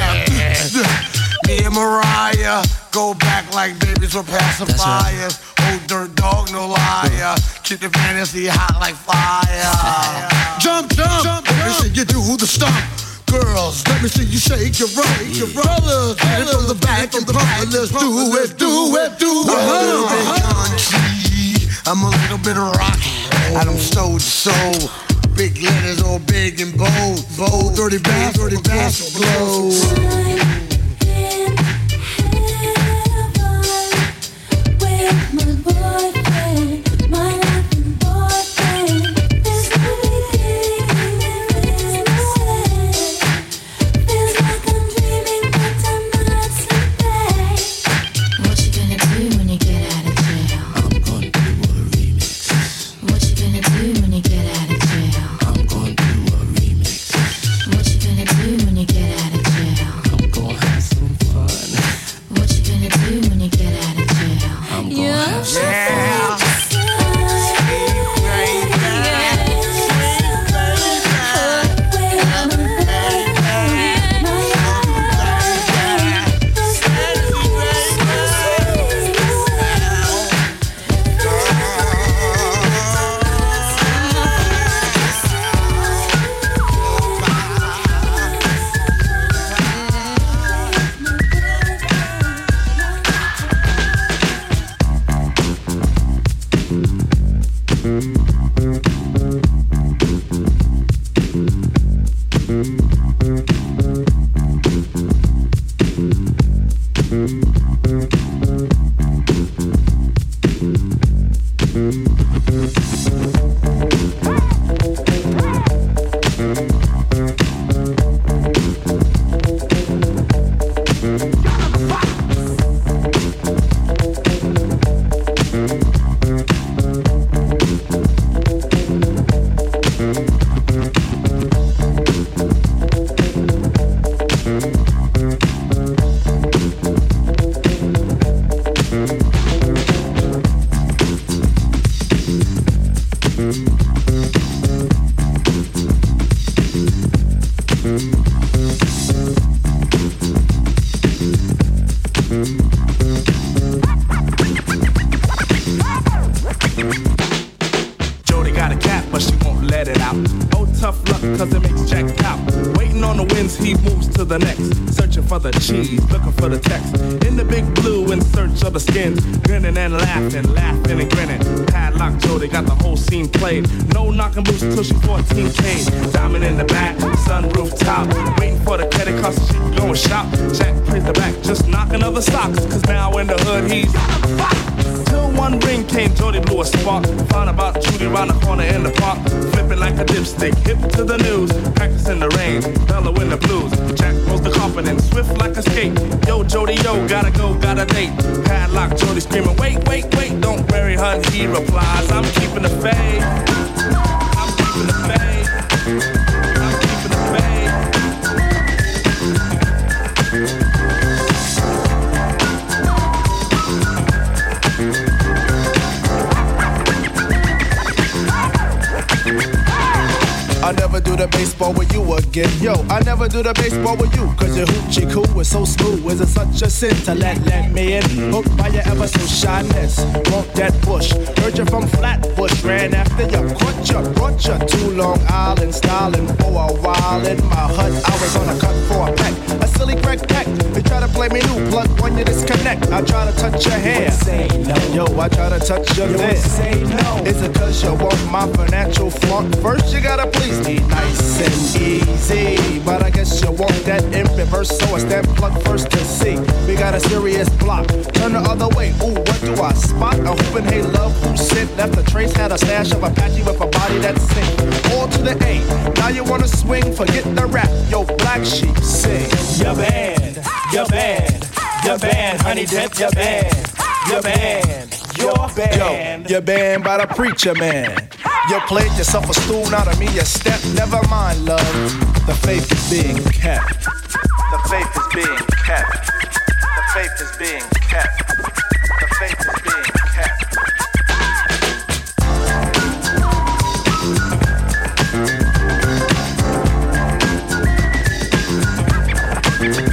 Mariah, go back like babies were pacifiers. dirt dog, no liar. Keep the fantasy hot like fire. Jump, jump, let me see you do the stomp. Girls, let me see you shake your rump. Fellas, get it from the back and the front. Let's do it, do it, do it. I'm a little bit country. I'm a little bit rocky. I don't soul to soul. Big letters all big and bold. Bold, dirty bass, glow. Till she 14K, diamond in the back, sunroof top, waiting for the credit card so she can go and shop. Jack plays the back, just knock another socks, cause now in the hood he's till one ring came, Jody blew a spark. Found about Judy round the corner in the park, flipping like a dipstick, hip to the news, practicing the rain, Bella in the blues. Jack rolls the confidence, swift like a skate. Yo, Jody, yo, gotta go, got a date. Padlock, Jody screaming, wait, wait, wait, don't bury her. He replies, I'm keeping the faith. I'm keeping the faith. I never do the baseball with you again. Yo, I never do the baseball with you, cause your hoochie coo is so smooth. Is it such a sin to let me in? Hooked by your ever so shyness. Want that bush, heard you from Flatbush. Ran after you, caught you, brought you to Long Island. Styling for a while in my hut. I was on a cut for a pack, a silly crack pack. You try to play me new, plug when you disconnect. I try to touch your hair, say no. Yo, I try to touch your hair, say no. Is it cause you want my financial flunk? First you gotta please me nice and easy, but I guess you want that in reverse, so I stand plug first to see. We got a serious block, turn the other way. Ooh, what do I spot? A hoopin' hey love who sit, left a trace, had a stash of Apache with a body that's sick. All to the A, now you wanna swing, forget the rap. Yo, Black Sheep, sing. You're bad, you're bad, you're bad, honey dip, you're bad, you're bad. You're banned. Yo, you're banned by the preacher man. You played yourself a stool, now to me a step. Never mind, love. The faith is being kept. The faith is being kept. The faith is being kept. The faith is being kept.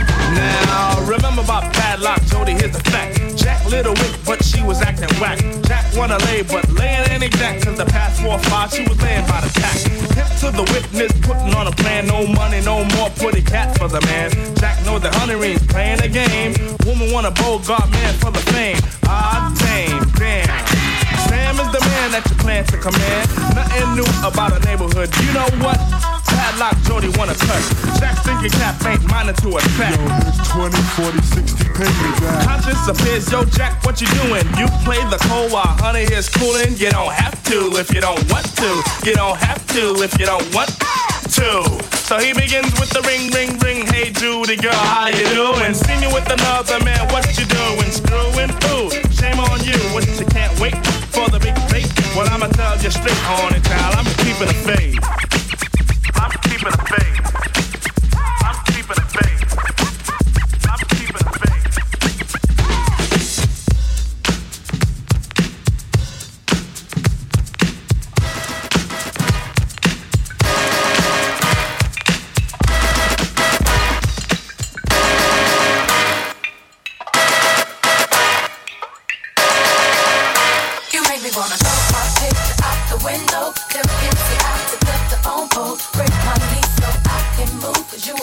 Now, remember about Padlock, Jody, here's the fact. Jack Little Wick, but she was acting whack. Jack laying an exact. Cause the past 4 or 5, she was laying by the tack. Hip to the witness, putting on a plan. No money, no more pretty cat for the man. Jack know the honey rings, playing a game. Woman want a Bogart man for the fame. Ah, damn. Sam is the man that you plan to command. Nothing new about a neighborhood. You know what? Padlock Jody wanna touch. Jack thinking cap ain't minding to attack. Yo, here's 20, 40, 60, pay me back. Conscience appears, yo Jack, what you doing? You play the cold while honey is cooling. You don't have to if you don't want to. You don't have to if you don't want to. So he begins with the ring, ring, ring. Hey Judy girl, how you doing? Seen you with another man, what you doing? Screwing? Ooh, shame on you. What you can't wait for the big fate? Well, I'ma tell you straight on it, child. I'm keeping a fade. I'm keeping a fade. I'm keeping a fade. I'm keeping a fade. You make me wanna throw my picture out the window. Tell me if you have to cut the phone pole. Break my knees so I can move. Cause you a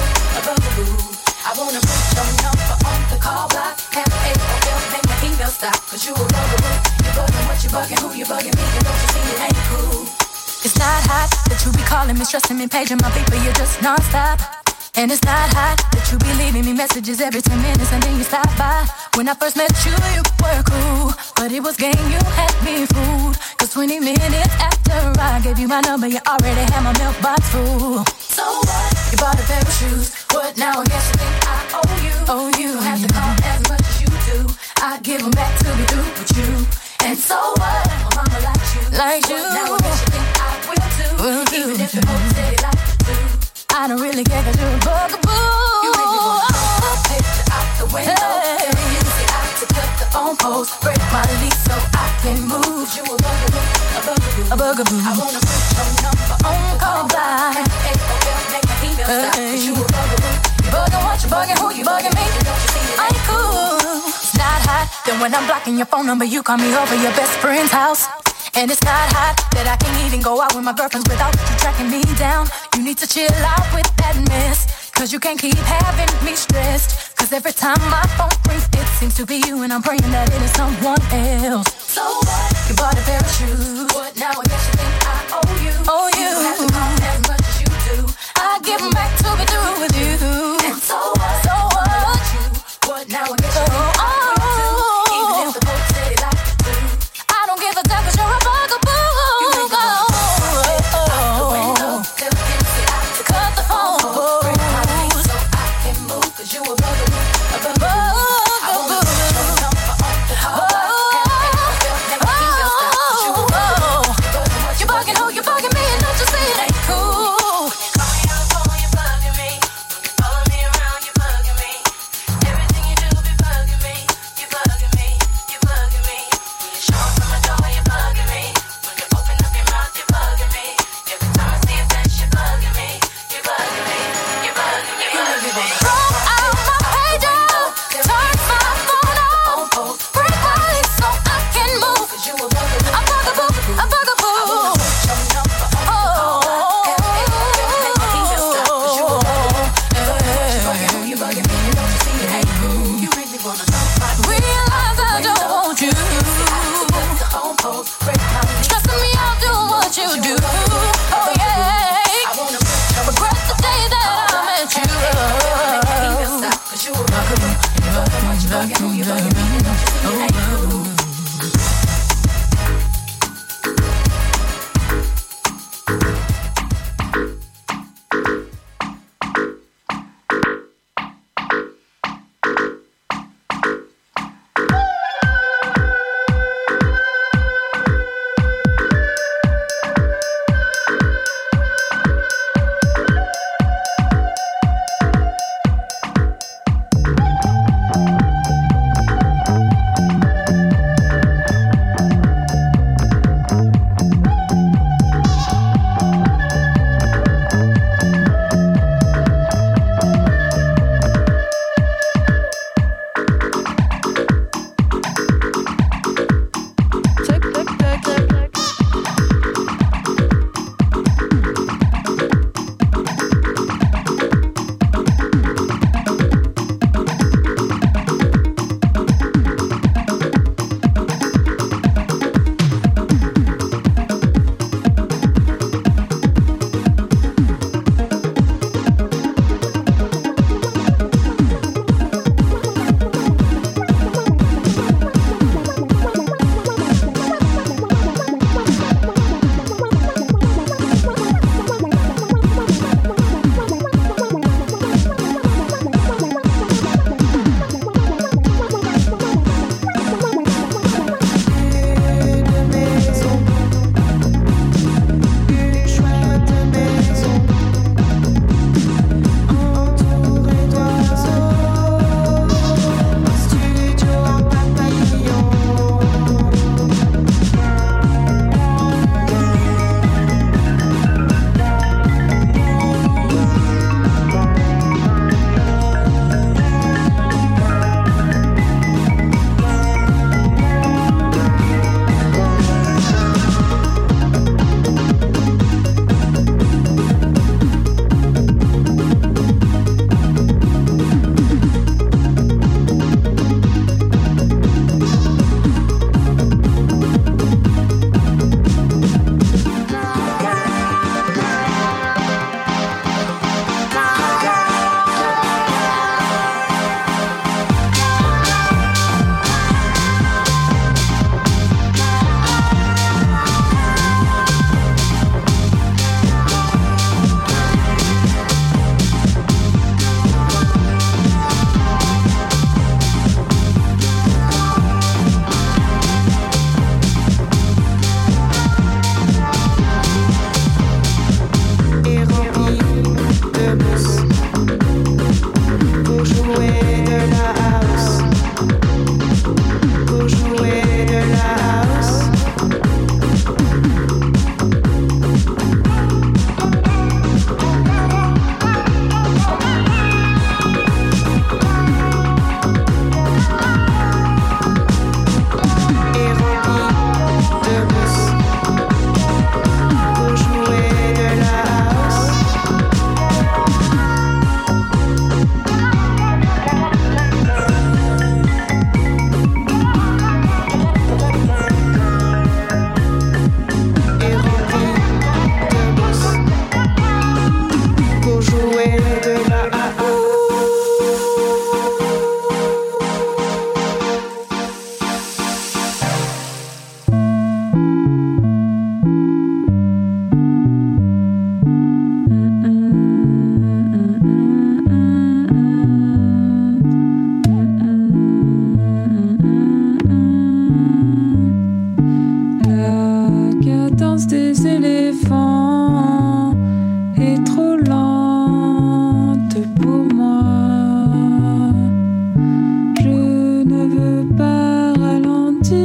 bugaboo. I wanna put your number on the call block. Have AOL, make my email stop. Cause you a bugaboo. You bugging what you bugging, who you bugging me. And don't you see it ain't cool. It's not hot that you be calling me, stressing me, paging my beat, but you're just non-stop. And it's not hot that you be leaving me messages every 10 minutes and then you stop by. When I first met you, you were cool, but it was game, you had me fooled. Cause 20 minutes after I gave you my number, you already had my mailbox full. So what? You bought a pair of shoes. What now? I guess you think I owe you. Oh, you don't have to call as much as you do. I give them back to be through with you. And so what? My mama likes you. Like you. Now I guess you think I will too. Even if the folks say they like you too. I don't really care cause you're a bugaboo. You make me wanna throw my picture out the window. Hey. Use the app to cut the phone post. Break my lease so I can move. You a bugaboo. A bugaboo. I wanna put your number on the call block. AOL, make my email stop. Cause you a bugaboo. You bugging what you bugging, who you bugging me. I ain't cool. It's not hot then when I'm blocking your phone number, you call me over your best friend's house. And it's not hot that I can't even go out with my girlfriends without you tracking me down. You need to chill out with that mess, cause you can't keep having me stressed. Cause every time my phone rings, it seems to be you, and I'm praying that it is someone else. So what? You bought a pair of shoes. What now? I guess you think I owe you. Oh, you don't have to call as much as you do. I give them back to be through with you. And so what? So what? What now? I guess you think I will too. Even if the folks say they like you do. I don't give a damn cause you're a bugaboo. You make me wanna throw out the window. Tell me if you have to cut the phone pole. Break my legs so I can move. Cause you a bugaboo. A bugaboo. I wanna put your number on the call block. Have AOL, make my email stop. Cause you a bugaboo. You bugging who you bugging me, and don't you see it ain't cool. Call me on the phone, you bugging me. You follow me around, you bugging me. Everything you do be bugging me. You bugging me, you bugging me. When you show up at my door, you bugging me. When you open up your mouth, you bugging me. Every time I see your face, you bugging me. You bugging me, you bugging me. You make me wanna Throw out my pager, turn my phone off, break my legs so I can move. Cause you a bugaboo. A bugaboo, a bugaboo. I wanna put your number on the call block. Have AOL, make my email stop. Cause you a bugaboo. You bugging me, and don't you see it ain't cool. You make me wanna throw my Realize I don't want you. Stressing me out, do what you do. Oh yeah. Regret the day that I met you. Cause you a bugaboo. You bugging what you bugging, who you bugging me, and don't you see it ain't cool. danse des éléphants est trop lente pour moi. Je ne veux pas ralentir.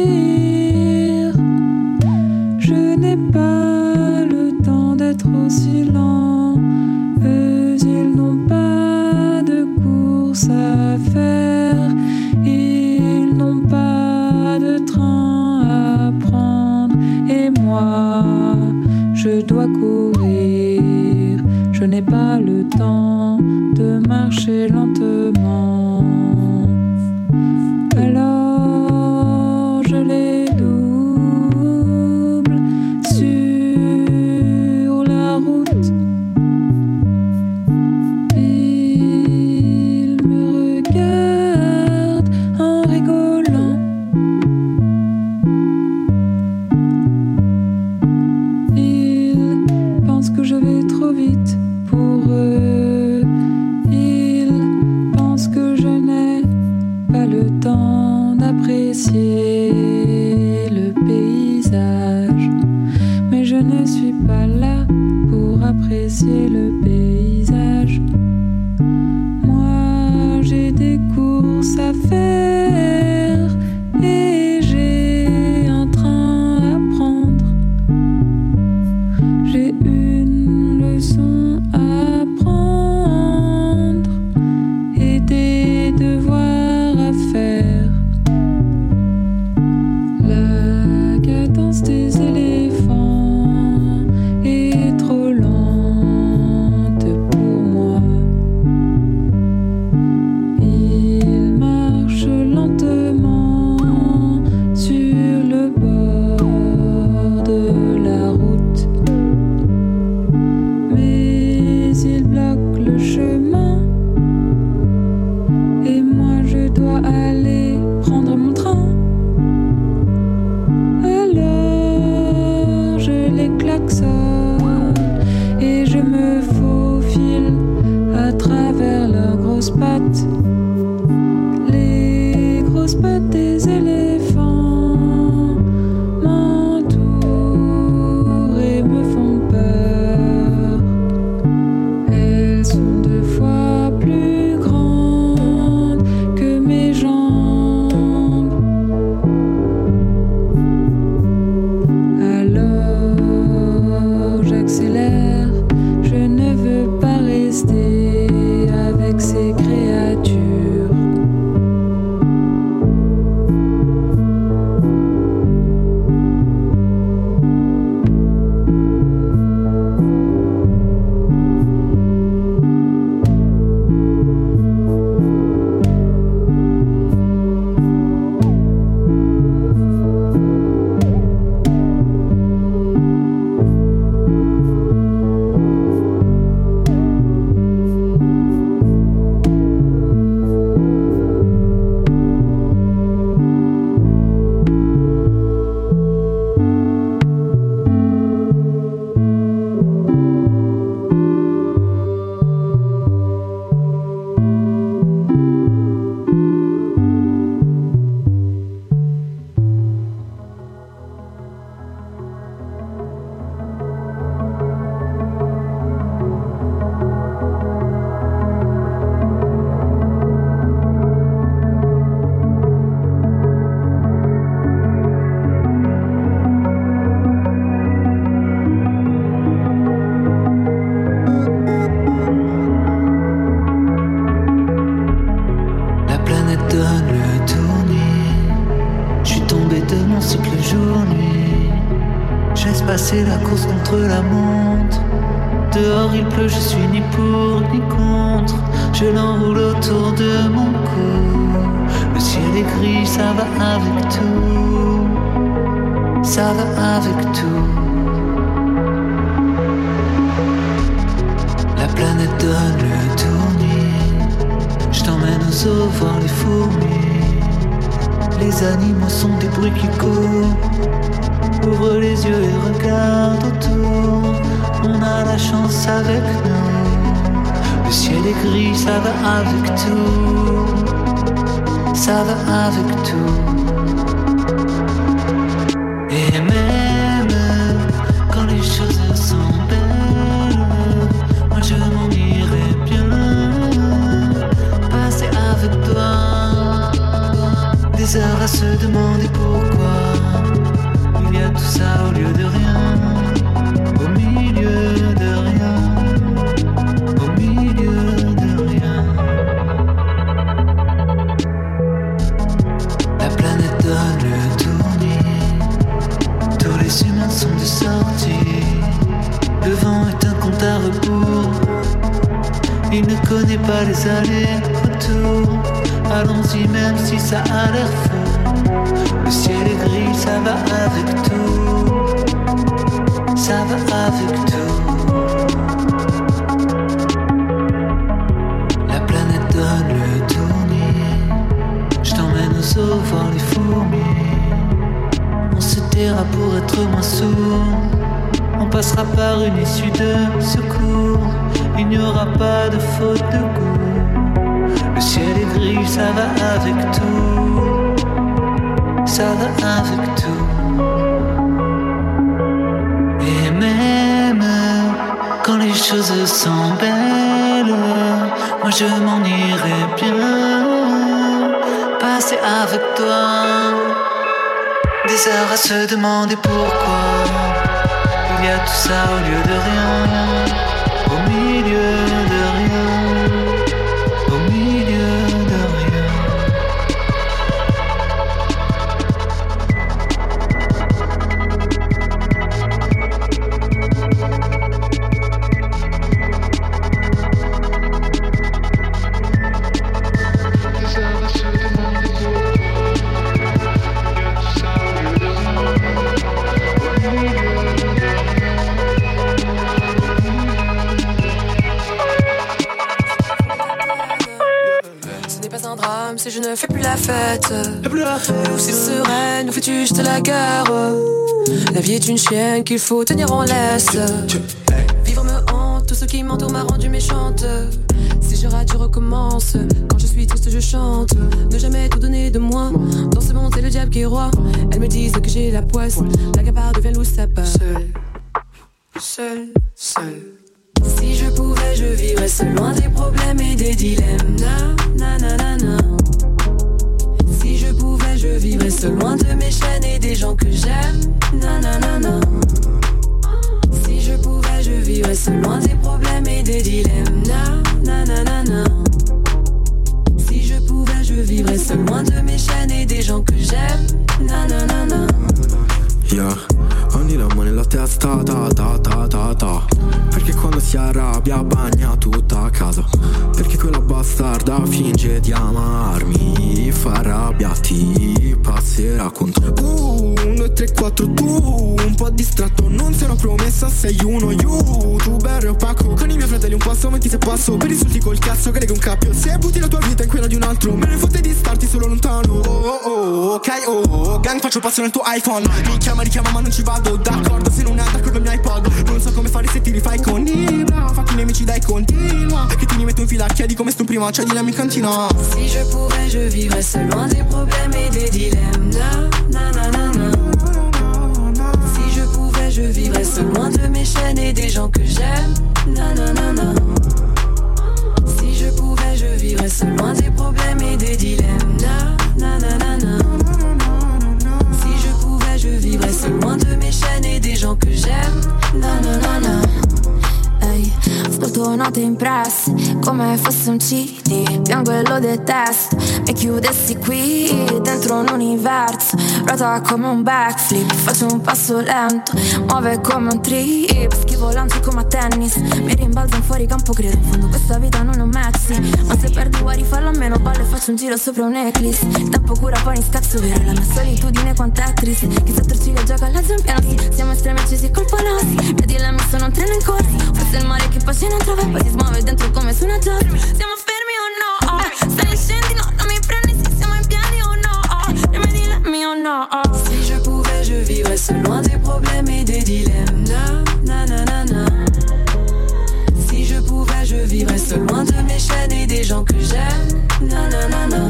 Je n'ai pas le temps d'être aussi lent. Eux, ils n'ont pas de course à faire. Ils n'ont pas de train à prendre. Et moi, je dois courir. Je n'ai pas le temps de marcher lentement. Alors je les double sur la route. Ils me regardent en rigolant. Ils pensent que je vais trop vite pour eux. Ils pensent que je n'ai pas le temps d'apprécier le paysage. Mais je ne suis pas là pour apprécier le paysage. Moi, j'ai des courses à faire et j'ai un train à prendre. J'ai une leçon à prendre et des devoirs à faire. La cadence des éléphants est trop lente pour moi. Ils marchent lentement sur le bord de la route. Mais ils bloquent le chemin. Et moi je dois aller prendre mon train. Alors je les klaxonne et je me faufile à travers leurs grosses pattes. Les grosses pattes des éléphants m'entourent et me font peur. Elles sont 2 fois plus grandes que mes jambes. Alors j'accélère. Je ne veux pas rester avec ces créatures. La planète donne le tournis. Je suis tombé de mon cycle jour-nuit. Je laisse passer la course contre la montre. Dehors il pleut, je suis ni pour ni contre. Je l'enroule autour de mon cou. Le ciel est gris, ça va avec tout. Ça va avec tout. La planète donne le tournis. Je t'emmène aux zoos voir les fourmis. Les animaux sont des bruits qui courent. Ouvre les yeux et regarde autour. On a la chance avec nous. Le ciel est gris, ça va avec tout. Ça va avec tout. Et même les humains sont de sortie. Le vent est un compte à rebours. Il ne connaît pas les allers-retours. Allons-y même si ça a l'air fou. Le ciel est gris, ça va avec tout. Ça va avec tout. La planète donne le tournis. Je t'emmène au zoo voir les fourmis. On se taira pour être moins sourd. On passera par une issue de secours. Il n'y aura pas de faute de goût. Le ciel est gris, ça va avec tout. Ça va avec tout. Et même quand les choses sont belles, moi je m'en irai bien. Passer avec toi des heures à se demander pourquoi. Il y a tout ça au lieu de rien. Au milieu de rien. Au milieu de rien. Des heures à se demander pourquoi. Il y a tout ça au lieu de rien. Au milieu de rien. Si je ne fais plus la fête, ou si sereine, ou fais-tu juste la guerre. La vie est une chienne qu'il faut tenir en laisse. Vivre me hante, tout ce qui m'entoure m'a rendu méchante. Si je rate, je recommence. Quand je suis triste, je chante. Ne jamais tout donner de moi. Dans ce monde, c'est le diable qui est roi. Elles me disent que j'ai la poisse. La gabarre devient loup sapin. Seul. Si je pouvais, je vivrais seul, loin des problèmes et des dilemmes. Na, na, na, na, na. Si je pouvais, je vivrais seul, loin de mes chaînes et des gens que j'aime. Na, na, na, na. Si je pouvais, je vivrais seul, loin des problèmes et des dilemmes. Na, na, na, na, na. Si je pouvais, je vivrais seul, loin de mes chaînes et des gens que j'aime. Na, na, na, na. Yeah, ogni la mano nella testa, ta ta ta ta ta. Perché quando si arrabbia bagna tutta casa. Perché quella bastarda finge di amarmi. Fa rabbia, ti passerà contro. 1, 2, 3, 4, tu un po' distratto, non sei una promessa, sei uno youtuber opaco. Con i miei fratelli un passo avanti se passo. Per insulti col cazzo che lega un cappio. Se butti la tua vita in quella di un altro, me ne fotte di starti solo lontano. Ok, gang faccio passo nel tuo iPhone. Mi chiama, richiama ma non ci vado d'accordo. Se non è d'accordo il mio iPod. Non so come fare se ti rifai con Ibra. Fatti i nemici dai continua. Che ti rimetto in fila, chiedi come sto prima, c'è di la mia cantina. Si je pourrais, je vivrais seul, loin des problèmes et des dilemmes. Na, na, na, na, na. Si je pouvais, je vivrais seul, loin de mes chaînes et des gens que j'aime. Na, na, na, na. Si je pouvais, je vivrais seul, loin des problèmes et des dilemmes. Na, na, na, na, na. Si je pouvais, je vivrais seul, loin de mes chaînes et des gens que j'aime. Na, na, na, na. Ascolto note impresse come fosse un CD, piango e lo detesto. Mi chiudessi qui dentro un universo, ruota come un backflip, faccio un passo lento, muove come un trip, schivo lanci come a tennis, mi rimbalzo in fuori campo, credo in fondo questa vita non è un maxi, ma se perdi vuoi rifarlo almeno ballo e faccio un giro sopra un eclipse. Tempo cura poi in scazzo vero, la mia solitudine quanto è triste, chi sotto il ciglio gioca alla zampiano, sì, siamo estremi accesi e colpolosi, piedi la messa sono un treno in corsa, forse il mare che poi non trova e poi si smuove dentro come su una giostra. Siamo fermi o no? Stai e scendi, no, non mi prendi se siamo in piedi o no? Rimedi la mia o no? Si je pouvais, je vivrais seul, loin des problèmes et des dilemmes. Na, na, na, na, na. Si je pouvais, je vivrais seul, loin de mes chaînes et des gens que j'aime. Na, na, na, na.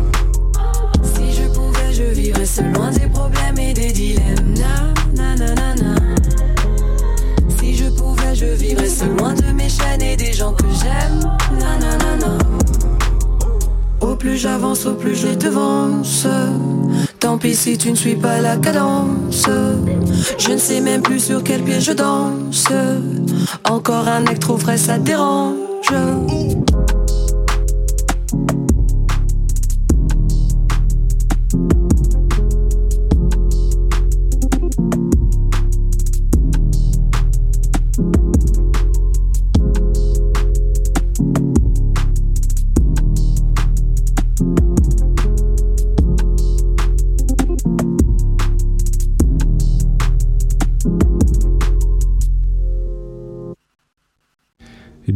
Si je pouvais, je vivrais seul, loin des problèmes et des dilemmes. Na, na, na, na, na. Si je pouvais, je vivrais seul, loin de mes chaînes et des gens que j'aime. Na, na, na, na. Au plus j'avance, au plus je devance. Tant pis si tu ne suis pas la cadence. Je ne sais même plus sur quel pied je danse. Encore un mec trop frais, ça te dérange.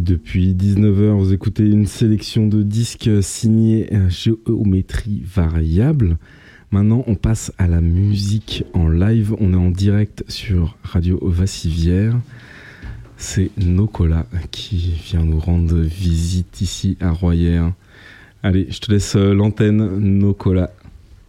Depuis 19h, vous écoutez une sélection de disques signés Géométrie Variable. Maintenant, on passe à la musique en live. On est en direct sur Radio Vassivière. C'est Nocola qui vient nous rendre visite ici à Royères. Allez, je te laisse l'antenne, Nocola.